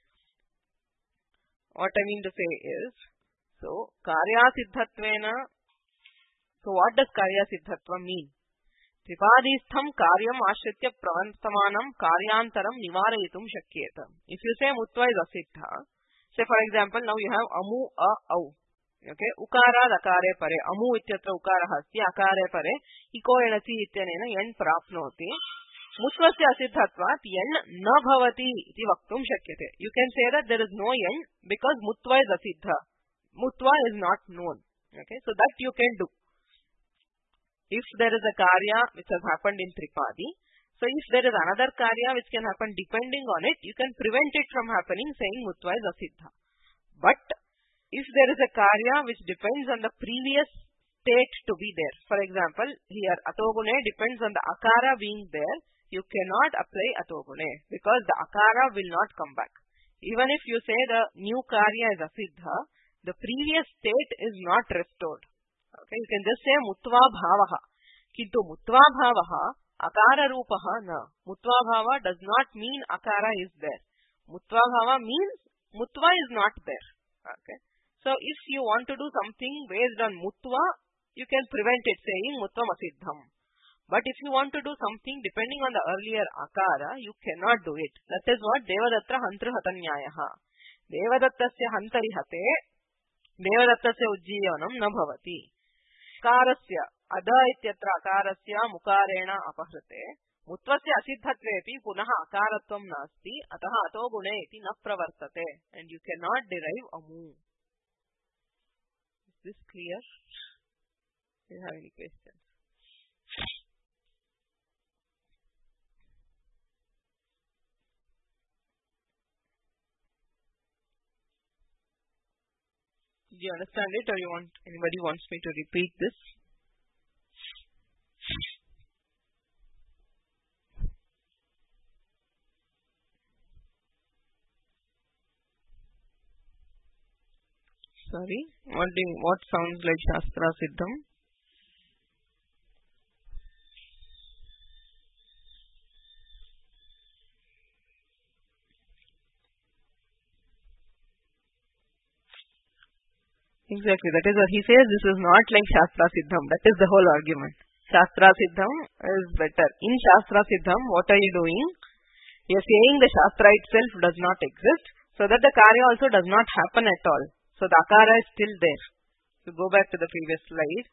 What I mean to say is, so karya siddhatvena, so what does karya siddhatva mean? Tripadistham karyam ashritya pravantamanam karyantaram nivarayitum shakyeta. If you say mutva is asiddha, say for example now you have amu a au. Okay, ukara dakare pare amu ityatra ukara asti akare pare iko enasi ityanena yen prapnoti. Mutvasya asiddhatvat yen na bhavati iti vaktum shakyate. You can say that there is no yen because mutva is asiddha. Mutva is not known. Okay, so that you can do. If there is a karya which has happened in Tripadi, so if there is another karya which can happen depending on it, you can prevent it from happening saying mutva is asiddha. But if there is a karya which depends on the previous state to be there, for example, here atogune depends on the akara being there, you cannot apply atogune because the akara will not come back. Even if you say the new karya is asiddha, the previous state is not restored. Okay, you can just say mutva bhavaha. Kintu mutva bhavaha akara rupaha na. Mutva bhava does not mean akara is there. Mutva bhava means mutva is not there. Okay. So if you want to do something based on mutva, you can prevent it saying mutvam asiddham. But if you want to do something depending on the earlier akara, you cannot do it. That is what devadatta hantru hatanyayaha. Devadattasya hantari hate devadattasya ujjivanam na bhavati. Akarasya ada ityatra akarasya mukarena apahrate mutvasya asiddhatvepi punaha akaratvam nasti ataha ato gune iti na pravartate. And you cannot derive amu. Is this clear? Do you have any questions? Did you understand it, or you want anybody wants me to repeat this? Sorry, what do you, what sounds like Shastra Siddham? Exactly, that is what he says. This is not like Shastra Siddham. That is the whole argument. Shastra Siddham is better. In Shastra Siddham, what are you doing? You are saying the Shastra itself does not exist, so that the karya also does not happen at all. So the akara is still there. So go back to the previous slide.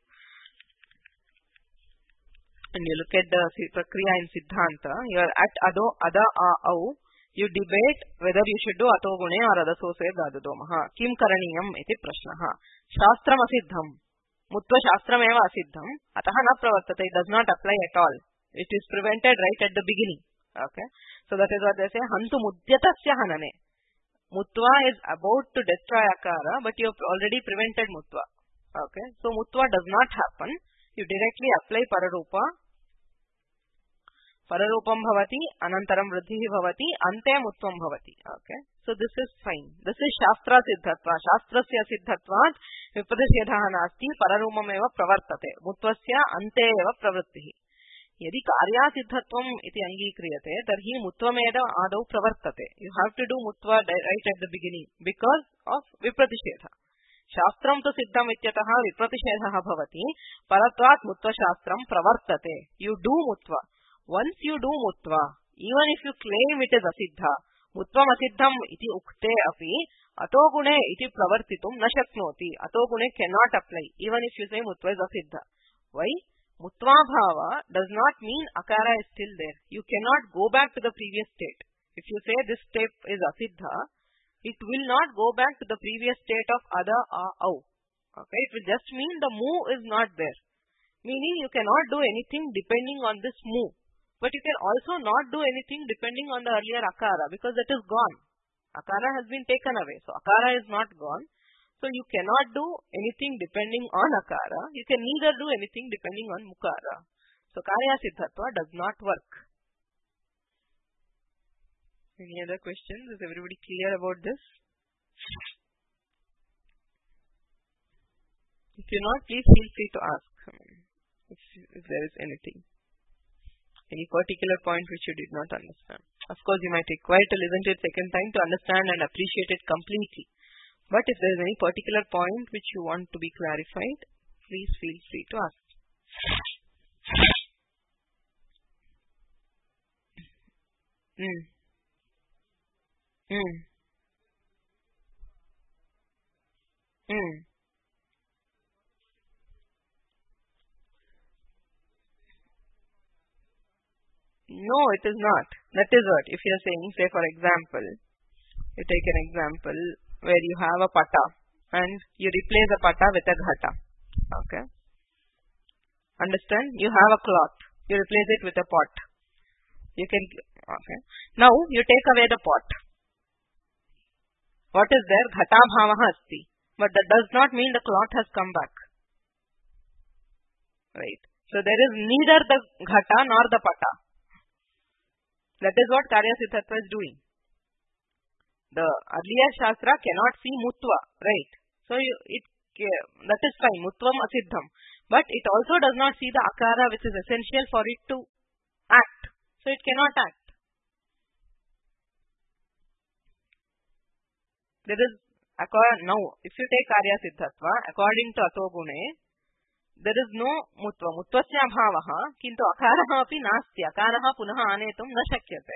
And you look at the Prakriya in Siddhanta. You are at Ado, Ada, A, Au. You debate whether you should do atogune or adasose dadudomaha. Kim karaniyam iti prashnaha. Shastram asiddham. Mutva shastram eva asiddham. Ataha na pravartate. It does not apply at all. It is prevented right at the beginning. Okay. So that is what they say. Hantu mudyatasya hanane. Mutva is about to destroy akara, but you have already prevented mutva. Okay. So mutva does not happen. You directly apply pararupa. Pararupam bhavati, anantaram vruddhihi bhavati, ante mutvam bhavati. Okay. So this is fine. This is Shastra Siddhatva. Shastrasya Siddhatvat vipadashedhaha nasti pararupam eva pravartate. Mutvasya ante eva pravrittihi. Yadi karya siddhatvam iti angikriyate, tarhi muttvameda adau pravartate. You have to do mutva right at the beginning because of vipratishedha. Shastram tu siddham ityataha vipratishedhaha bhavati, paratvat mutva shastram pravartate. You do mutva. Once you do mutva, even if you claim it is asiddha, Mutvam asiddham iti ukte api ato gune iti pravartitum na shaknoti. Ato gune cannot apply even if you say mutva is asiddha. Why? Mutva bhava does not mean akara is still there. You cannot go back to the previous state. If you say this state is asiddha, it will not go back to the previous state of ada, a, au. Okay, it will just mean the mu is not there. Meaning you cannot do anything depending on this mu. But you can also not do anything depending on the earlier akara because that is gone. Akara has been taken away. So akara is not gone. So you cannot do anything depending on akara. You can neither do anything depending on mukara. So karya siddhatva does not work. Any other questions? Is everybody clear about this? If you're not, please feel free to ask if, if there is anything. Any particular point which you did not understand. Of course, you might require to listen to it second time to understand and appreciate it completely. But if there is any particular point which you want to be clarified, please feel free to ask. Mm. Mm. Mm. No, it is not. That is what. If you are saying, say for example, you take an example where you have a pata and you replace the pata with a ghata. Okay. Understand? You have a cloth. You replace it with a pot. You can, okay. Now, you take away the pot. What is there? Ghata bhavaha asti. But that does not mean the cloth has come back. Right. So, there is neither the ghata nor the pata. That is what Karya Siddhatva is doing. The earlier Shastra cannot see Mutva, right? So, you, it that is fine, Mutvam Asiddham. But it also does not see the Akara which is essential for it to act. So, it cannot act. There is, now, if you take Karya Siddhatva, according to Ato Gune, there is no mutva. Mutvasya bhavaha, kintu akaraha api nasti. Akaraha punaha anetum na shakyate.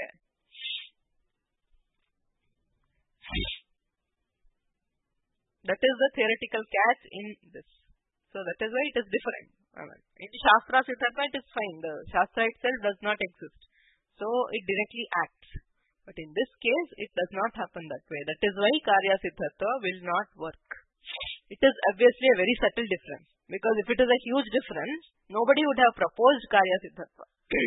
That is the theoretical catch in this. So that is why it is different. In Shastra Siddhatva it is fine. The Shastra itself does not exist. So it directly acts. But in this case, it does not happen that way. That is why Karya Siddhatva will not work. It is obviously a very subtle difference. Because if it is a huge difference, nobody would have proposed Karya Siddhatva.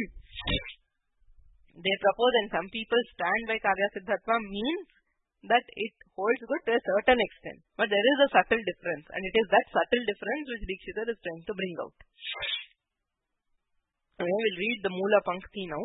They propose and some people stand by Karya Siddhatva means that it holds good to a certain extent. But there is a subtle difference and it is that subtle difference which Dikshita is trying to bring out. Okay, we will read the Moola Pankti now.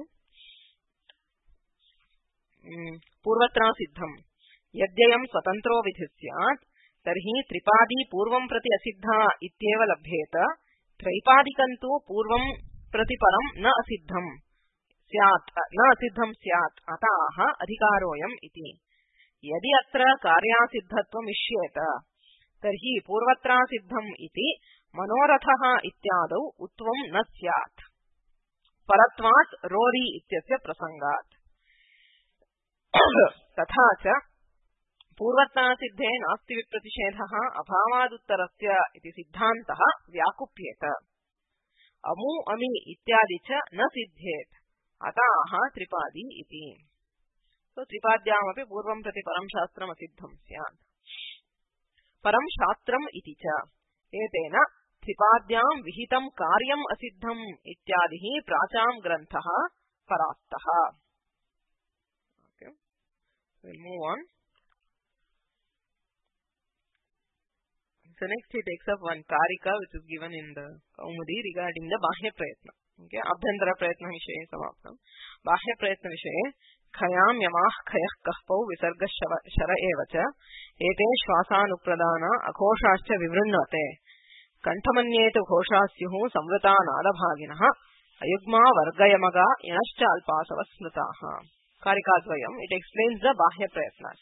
Mm. Purvatra Siddham Yadyayam Swatantro Vidhisyat Tarhi Tripadi Purvam Prati Asiddha Ityeva Labhyeta Tripadikantu Purvam Prati Param Na Asiddham Syat Na Asiddham Syat Ataha Adhikaroyam Iti Yadi Atra Karya Siddhatvam Ishyeta Tarhi Purvatra Siddham Iti Manorathaha Ityadau Utvam Na Syat Paratvat Rori Ityasya Prasangat तथा च पूर्वत्ना सिद्धे नास्ति विप्रतिषेधः अभावादुत्तरस्य इति सिद्धान्तः व्याकुप्येत अमु अमि इत्यादि च न सिद्धेत अतः त्रिपादी इति सो त्रिपाद्यामपि पूर्वं प्रति परं शास्त्रम् असिद्धं स्यात् परं शास्त्रम् इति च एतेन त्रिपाद्यां विहितं कार्यम् असिद्धम् इत्यादिः प्राचां ग्रन्थः परास्तः. We'll move on. So next he takes up one karika which is given in the Kaumudi regarding the Bahya Prayatna. Okay, Abhyantara Prayatna Vishaye Samaptam. Bahya Prayatna Vishaye Khayam Yamah Khayah Kahpau Visarga Shara Evacha Ete Shvasanupradana Akhoshascha Vivrunnate Kantamanyete Ghoshasyuhu Samvrata Nadabhaginaha Ayugma Vargayamaga Yanascha Alpasavasmrataha. Karikadvayam, it explains the Bahya Prayatnas.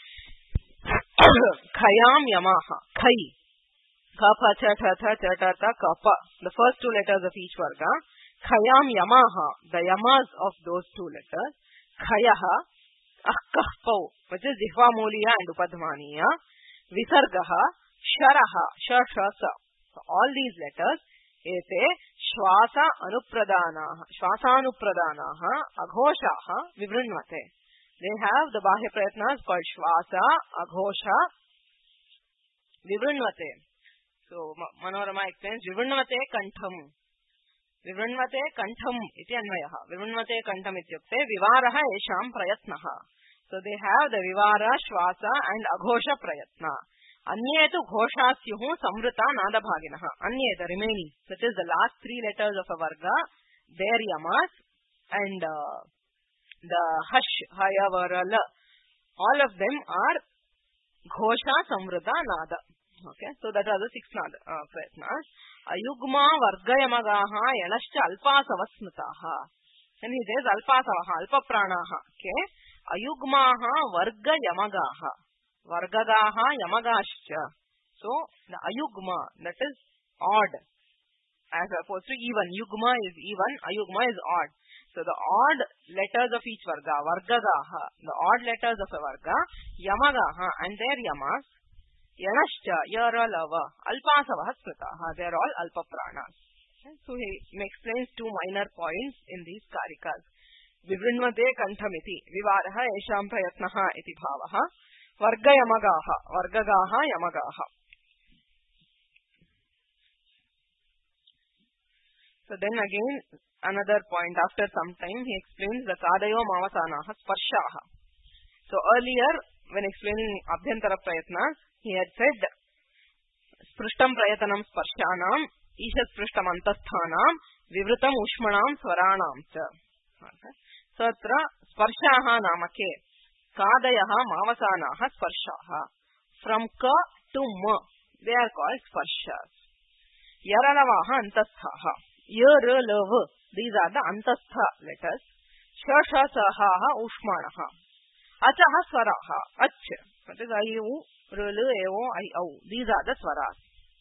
Khayam Yamaha, Khai, Kapha, Chatha, Chatata, Kapha, the first two letters of each Varga. Khayam Yamaha, the Yamas of those two letters. Khayaha, ahkah pau, which is Jihvamuliya and Upadmaniya. Visargaha, Sharaha, Sha, Sha, Sa. So all these letters, ete Shwasa Anupradanaha, Shwasanupradanaha, Aghoshaha, Vivrinvate. They have the Bahya Prayatnas called Shwasa, Aghosha, Vivrinvate. So Manorama explains Vivrinvate Kantham. Vivrinvate Kantham iti Anvayaha. Vivrinvate Kantham ityukte Vivaraha Esham Prayatnaha. So they have the Vivara, Shwasa and Aghosha Prayatna. Anye tu Ghoshasyuhu Samvrita Nadabhaginaha. Anye, the remaining, that is the last three letters of a Varga, their Yamas and uh, the Hash, Haya, Vara, La. All of them are Ghosha Samvrita Nada. Okay, so that are the six Nada uh, Prayatnas. Ayugma Vargayamagaha Yanashcha Alpasavasmitaha. And he says Alpasavaha, Alpapranaha. Okay. Ayugmaha Vargayamagaha. Vargagaha Yamagascha. So the Ayugma, that is odd, as opposed to even. Yugma is even, Ayugma is odd. So the odd letters of each Varga, Vargagaha, the odd letters of a Varga, Yamagaha, and their Yamas, Yanashcha, Yaralava, Alpasavaha Spritaha, they are all Alpapranas. So he explains two minor points in these Karikas. Vivrinvate Kanthamiti, Vivaraha Esham Prayatnaha iti Bhavaha, Varga Yamagaha, Vargagaha Yamagaha. So then again, another point, after some time, he explains the Kadayo Mavasanaha Sparshaha. So earlier, when explaining Abhyantara Prayatnas, he had said, Sprushtam Prayatanam Sparshanam, Isha Sprushtam Antasthanam, Vivritam Ushmanam Swaranam cha. Okay. So, atra Sparshaha namake, Kadayaha Mavasanaha Sparshaha. From Ka to Ma, they are called Sparshas. Yaralavaha Antasthaha. Yaralav, these are the Antastha letters. Shashasaha Ushmanaha. Achaha Swaraha. Ach, that is Ayu, Rulu, Evo, Iau. These are the Swaras.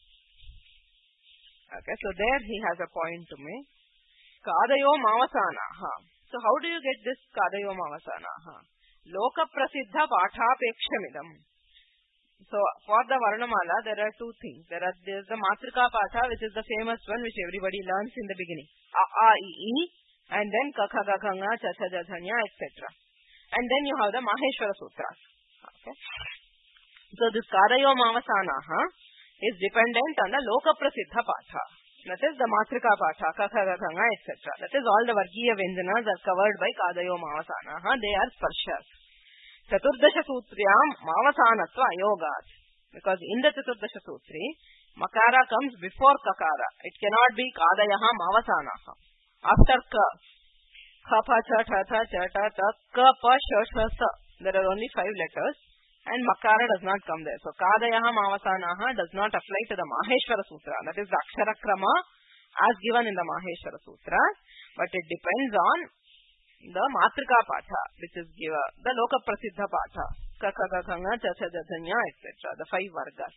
Okay, so there he has a point to make. Kadayo Mavasanaha. So how do you get this Kadayo Mavasanaha? Loka Prasiddha Pathapekshamidam. So for the Varnamala, there are two things. There are there is the Matrika Patha, which is the famous one which everybody learns in the beginning. A, A, I, I, and then Kakha, Gakhanga, Chacha, Jajanya, et cetera. And then you have the Maheshwara Sutras. Okay. So this Kadayo Mavasanaha is dependent on the Loka Prasiddha Patha. That is the Matrika Patha, Kakha, Gakhanga, et cetera. That is all the Vargiya Vyanjanas are covered by Kadayo Mavasanaha. They are Sparshas. Chaturdasha Sutriyam Mavasanatva Ayogat. Because in the Chaturdasha Sutri, Makara comes before Kakara. It cannot be Kadayaha Mavasanaha. After Ka, Kha, Pa, Cha, Tha, Tha, Cha, Ta, Ta, Ka, Pa, Sha, Sha, Sa. There are only five letters. And Makara does not come there. So Kadayaha Mavasanaha does not apply to the Maheshwara Sutra. That is the Akshara Krama as given in the Maheshwara Sutra. But it depends on the Matrika Patha, which is given, the Loka Prasiddha Patha, Kakha, Gakhanga, Chacha, Jajanya, et cetera. The five Vargas.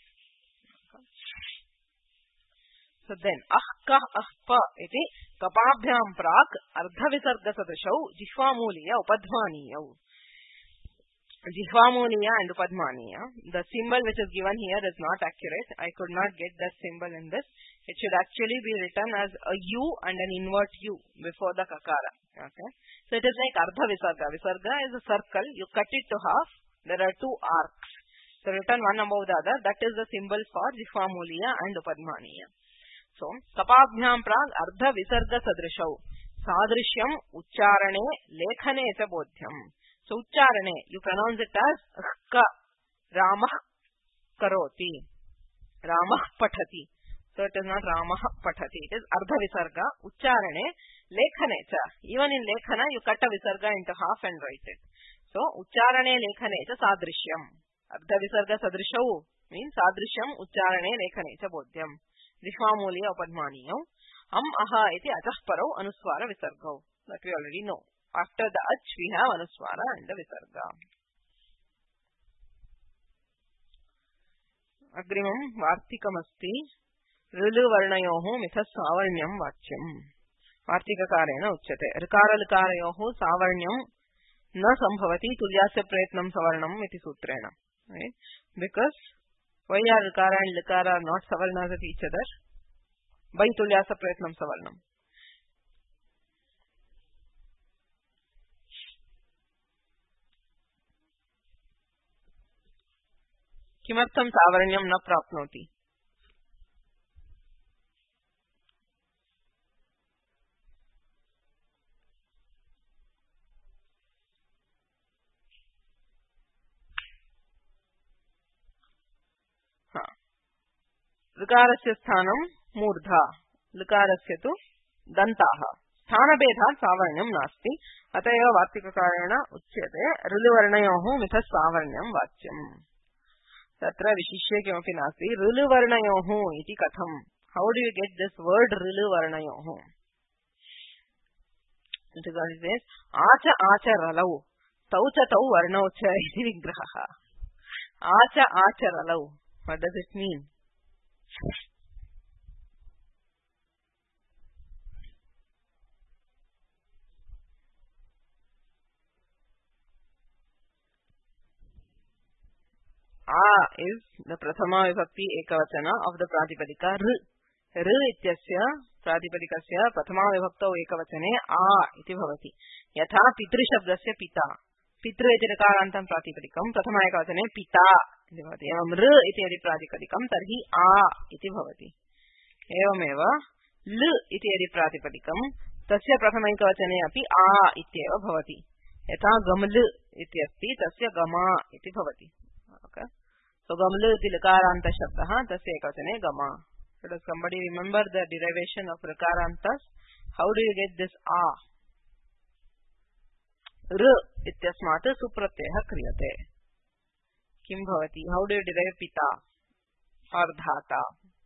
So then, Ahka, Ahpa, iti, Kapabhyam Prak, Ardha Visarga Sadashau, Jihvamuliya, Upadmaniya. Jihvamuliya and Upadmaniya. The symbol which is given here is not accurate. I could not get that symbol in this. It should actually be written as a U and an invert U before the Kakara. Okay. So it is like Ardha Visarga. Visarga is a circle. You cut it to half. There are two arcs. So written one above the other. That is the symbol for Jihvamuliya and Upadmaniya. So, Kapabhyam Prag Ardha Visarga Sadrishau. Sadrishyam Ucharane Lekhane cha Bodhyam. So Ucharane, you pronounce it as Ka. Ramah Karoti. Ramah Pathati. So it is not Ramah Pathati. It is Ardha Visarga. Ucharane Lekhane cha. Even in Lekhana, you cut a Visarga into half and write it. So Ucharane Lekhane cha Sadrishyam. Ardha Visarga Sadrishau means Sadrishyam Ucharane Lekhane cha Bodhyam. Jihvamuliya Upadmaniyam. Am Aha iti Achahparau Anuswara Visargau. That we already know. After the Ach, we have Anuswara and the Visarga. Agrimam Vartikamasti Rilu Varnayoho Mithas Savarnyam Vachyam. Vartikakarena Uchate. Rikara Likarayoho Savarnyam न संभवति तुल्यास्य प्रयत्नं सवर्णम् इति सूत्रेण. Right? Because why are Rikara and Likara not savarnas at each other? By tulyasa prayatnam savarnam. किमर्थं सावर्ण्यं न प्राप्नोति? ऋकारस्य स्थानं मूर्धा, लकारस्य तु दन्ताः. स्थानभेदात् सावर्ण्यं नास्ति. अत एव वार्तिककारेण उच्यते ऋलुवर्णयोः मिथः सावर्ण्यं वाच्यम्. तत्र विशिष्य किमपि नास्ति. ऋलुवर्णयोः इति कथं? How do you get this word ऋलुवर्णयोः? आच आच रलौ तौ च तौ वर्णौ च इति विग्रहः. आच आच रलौ. What does it mean? आ is the prathama vibhakti ekavachana of the pratipadika r. r ityasya pratipadikasya prathama vibhaktau ekavachane a iti bhavati. Yatha pitru shabdasya pita. Pitru iti rakarantam pratipadikam prathama ekavachane pita iti bhavati. Evam r iti yadi pratipadikam tarhi a iti bhavati. Evamev l iti yadi pratipadikam tasya prathama ekavachane api a ityeva bhavati. Yatha gaml iti asti tasya gama iti bhavati. Okay. So gamlu iti lakaranta shabdah tasya ekavachane gama. So does somebody remember the derivation of rakarantas? How do you get this a? R ityasmat supratyah kriyate. Kim bhavati? How do you derive pita or dhata?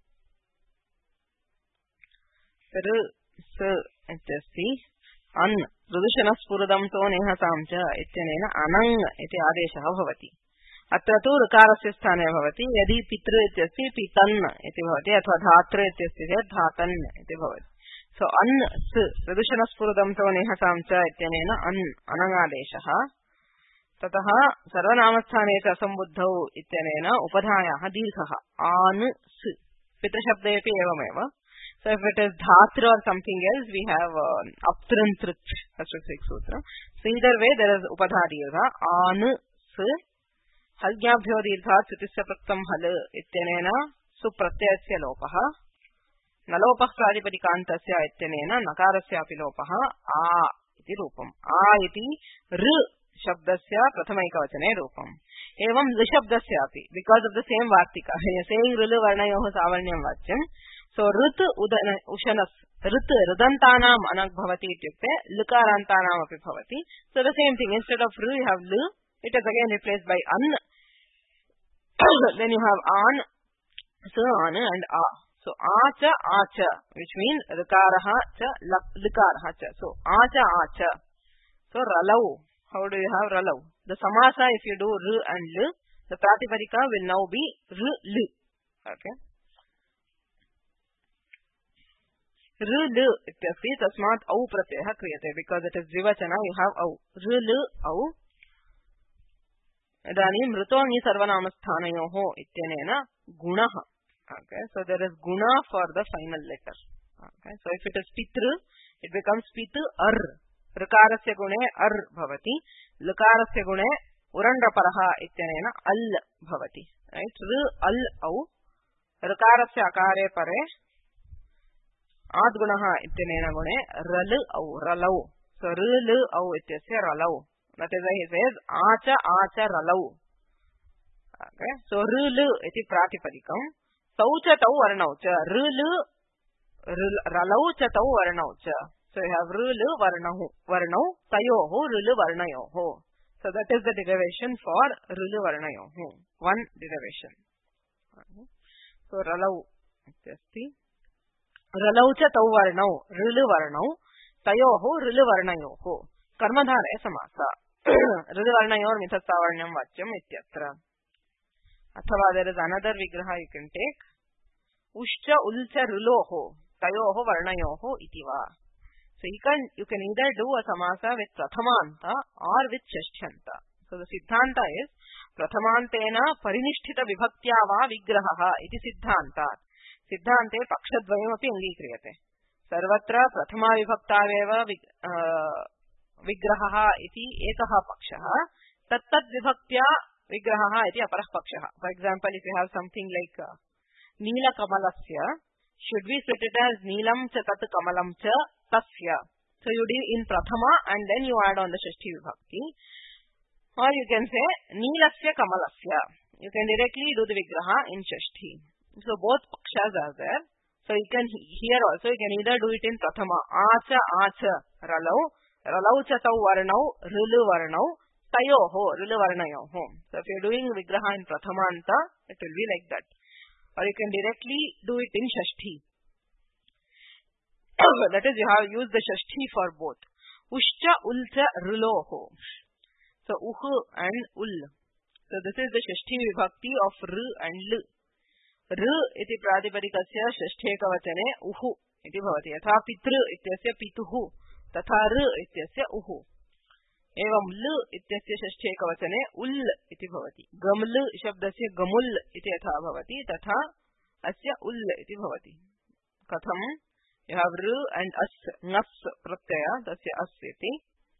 R s ityasti an rudushana spuradam to neha samcha ityanena anang iti adeshah bhavati. अत्र तु ऋकारस्य स्थाने भवति. यदि पितृ इत्यस्ति पितन् इति भवति अथवा धातृ इत्यस्ति चेत् धातन् इति भवति. सो अन् स प्रदूषणस्फुरदं तो निहसां च इत्यनेन अन् अनङादेशः. ततः सर्वनामस्थाने च असम्बुद्धौ इत्यनेन उपधायाः दीर्घः आन् स. पितृशब्देपि एवमेव. So if it is dhatra or something else, we have uh, aptran trit astasik sutra. So either way there is upadha dirgha an s. हल्ज्ञाभ्यो दीर्घात् चतुस्य प्रक्तं हल इत्यनेन सुप्रत्ययस्य लोपः. न लोपः प्रातिपदिकान्तस्य इत्यनेन नकारस्यापि लोपः आ इति रूपम्. आ इति ऋ शब्दस्य प्रथमैकवचने रूपम्. एवं ऋ शब्दस्यापि बिकास् ऑफ द सेम वार्तिका सेयिंग ऋ वर्णयोः सावर्ण्यं वाच्यम्. सो ऋत् उदन उशनस् ऋत् ऋदन्तानाम् अनग् भवति इत्युक्ते लकारान्तानाम् अपि भवति. So the same thing instead of ऋ यू हैव ल. It is again replaced by an. Then you have an, so an and a. So acha acha, which means rikaraha cha likaraha cha. So acha acha. So ralau. How do you have ralau? The samasa, if you do r and l, the pratipadika will now be r l. Okay. r l ityasti tasmat au pratyah kriyate. Because it is dvivachana, you have au. r l au. इदानीं मृतोऽङि सर्वनामस्थानयोः इत्यनेन गुणः. Okay, so there is guna for the final letter. Okay, so if it is pitru, it becomes pit ar. ऋकारस्य गुणे ar भवति. लकारस्य गुणे उरण्डपरः इत्यनेन al भवति. Right, r al au. ऋकारस्य अकारे परे आद्गुणः इत्यनेन गुणे रल au रलौ. So r l au इत्यस्य रलौ. That is why he says acha acha ralau. Okay, so r l iti pratipadikam. Tau cha tau varnau cha. r l ralau cha tau varnau cha. So you have r l varnahu varnau tayoho r l varnayoho. So that is the derivation for r l varnayoho. One derivation. Okay. So ralau ityasti. Ralau cha tau varnau r l varnau tayoho r l varnayoho. कर्मधारय समास. ऋवर्णयोर मिथः सावर्ण्यं वाच्यम् इत्यत्र. अथवा there is another विग्रह you can take. उश्च उल्च ऋलोः तयोः वर्णयोः इति वा. So you can you can either do a samasa with prathamanta or with shashthyanta. So the siddhanta is prathamantena parinishtita vibhaktya va vigraha iti siddhanta. Siddhante pakshadvayam api angikriyate. Sarvatra prathama vibhaktaveva vigraha iti ekaha pakshaha. Tattat vibhaktya vigraha iti aparah pakshaha. For example, if you have something like uh, Neela Kamalasya, should we split it as Neelam cha tat Kamalam cha tasya? So you do in Prathama and then you add on the Shashti Vibhakti. Or you can say Neelasya Kamalasya. You can directly do the Vigraha in Shashti. So both Pakshas are there. So you can here also you can either do it in Prathama. Acha Acha Ralau. Ralau cha tau Varnau. Rulu Varnau. Tayoho. Rulu Varnayoho. So if you are doing Vigraha in Prathamanta, it will be like that. Or you can directly do it in Shashti. That is, you have used the Shashti for both. Ushcha ulcha ruloho. So uhu and ul. So this is the Shashti vibhakti of r and l. R iti pradipadikasya shastheka vachane uhu iti bhavati. Yatha pitru ityasya pituhu. Tatha r ityasya uhu. एवं ल इत्यस्य षष्ठे एकवचने उल् इति भवति. Gamal शब्दस्य गमुल इति यथा भवति तथा अस्य उल् इति भवति. कथम? You have r and as ngas pratyaya tasya as इति.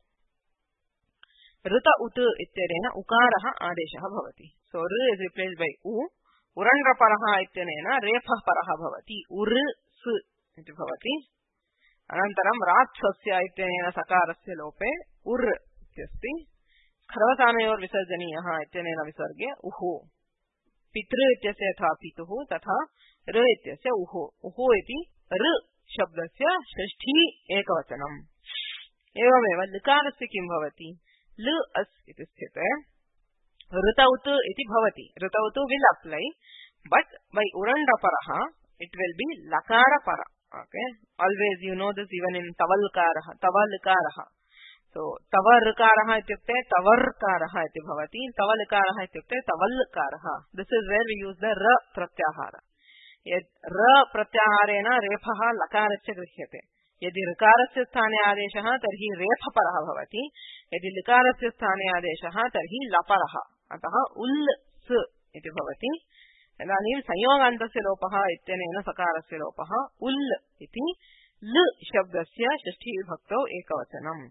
ऋत उत इत्यनेन उकारः आदेशः भवति. So r is replaced by u. उरण्रपरः इत्यनेन रेफः परः भवति. उर स इति भवति. अनन्तरं रात्सस्य इत्यनेन सकारस्य लोपे उर इत्यस्ति. खरवसानयोर् विसर्जनीयः इत्यनेन विसर्गे उहो. पितृ इत्यस्य यथा पितुः तथा र इत्यस्य उहो. उहो इति र शब्दस्य षष्ठी एकवचनम्. एवमेव लकारस्य किं भवति? ल अस् इति स्थिते ऋतौत् इति भवति. ऋतौत् will apply, but by urandaparaha it will be lakarapara. Okay, always you know this even in tavalkaraha, tavalkaraha. So tavarkaraha ityukte tavarkaraha iti bhavati. Tavalkaraha ityukte tavalkaraha. This is where we use the ra pratyahara. Yad ra pratyaharena rephah lakarasya grihyate. यदि ऋकारस्य स्थाने आदेशः तर्हि रेफपरः भवति. यदि लिकारस्य स्थाने आदेशः तर्हि लपरः. अतः उल् स इति भवति. इदानीं संयोगान्तस्य लोपः इत्यनेन सकारस्य लोपः उल् इति ल शब्दस्य षष्ठी विभक्तौ एकवचनम्.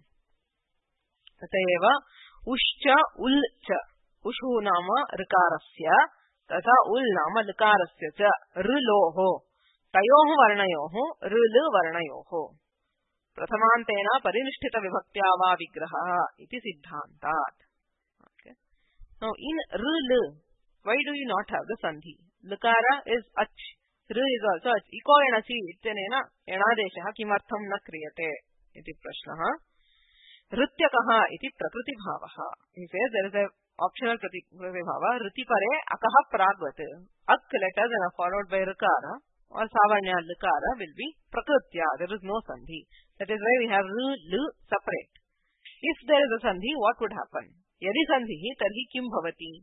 तथैव उश्च उल् च. उषु नाम ऋकारस्य तथा उल् नाम लकारस्य च ऋलोः तयोः वर्णयोः ऋल वर्णयोः. प्रथमान्तेन परिनिष्ठित विभक्त्या वा विग्रहः इति सिद्धान्तात्. Okay. Now in ऋल, why do you not have the sandhi? Lukara is ach, r is also ach. Iko enachi ityanena enadeshah kimartham na kriyate iti prashnah. Rityakah iti prakriti bhavaha. He says there is a optional prakriti bhava. Riti pare akaha pragvat. Ak letters and are followed by rikara or savanya likara will be prakritya. There is no sandhi. That is why we have r, l separate. If there is a sandhi, what would happen? Yadi sandhi tarhi kim bhavati?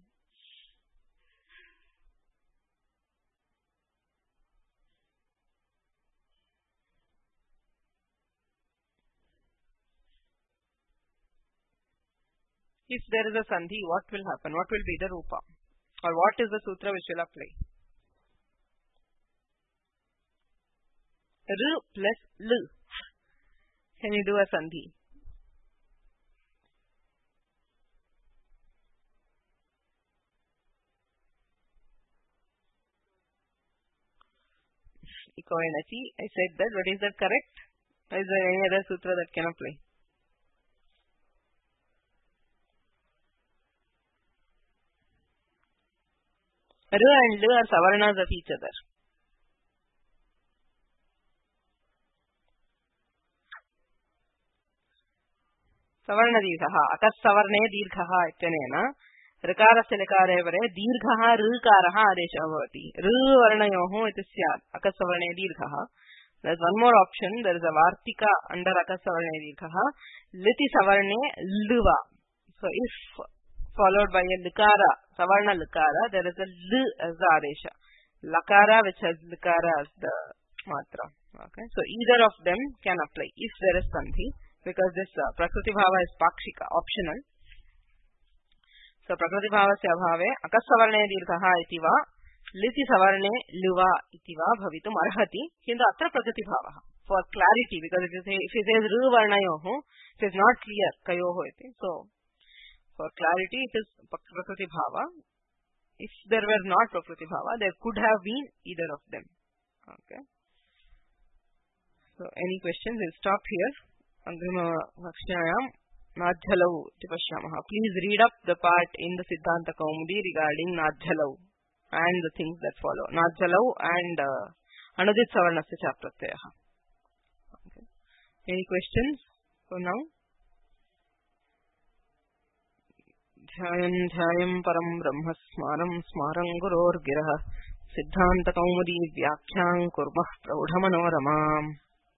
If there is a sandhi, what will happen? What will be the rupa? Or what is the sutra which will apply? R plus L. Can you do a sandhi? Iko enachi. I said that. But is that correct? Or is there any other sutra that can apply? R and L are savarnas of each other. Savarna dirghaha. Akas savarne dirghaha ityanena ऋकारस्य लकारे परे दीर्घः ऋकारः आदेशः भवति. ऋ वर्णयोः इति स्यात् अकस्वर्णे दीर्घः. There is one more option. There is a vartika under akasvarne dīrghah. Liti savarne lva. So if followed by a likara, savarna likara, there is a l as the adesha. Lakara which has likara as the matra. Okay, so either of them can apply if there is sandhi, because this uh, prakriti bhava is pakshika, optional. So prakriti bhavasya abhave akasavarne dirghaha iti va liti savarne luva iti va bhavitum arhati, kintu atra prakriti bhavaha for clarity, because if, say, if it says ru varnayoho, it is not clear kayoho iti. So for clarity it is prakriti bhava. If there were not prakriti bhava, there could have been either of them. Okay, so any questions? We'll stop here. Agrima Vakshnayam Nadjalau iti pashyamaha. Please read up the part in the Siddhanta Kaumudi regarding Nadjalau and the things that follow. Nadjalau and uh, Anudit Savarnasya Chapratyaya. Okay. Any questions for now? Dhyayam dhyayam param brahma smaram smaram guror girah Siddhanta Kaumudi vyakhyam kurmah praudhamanoramam.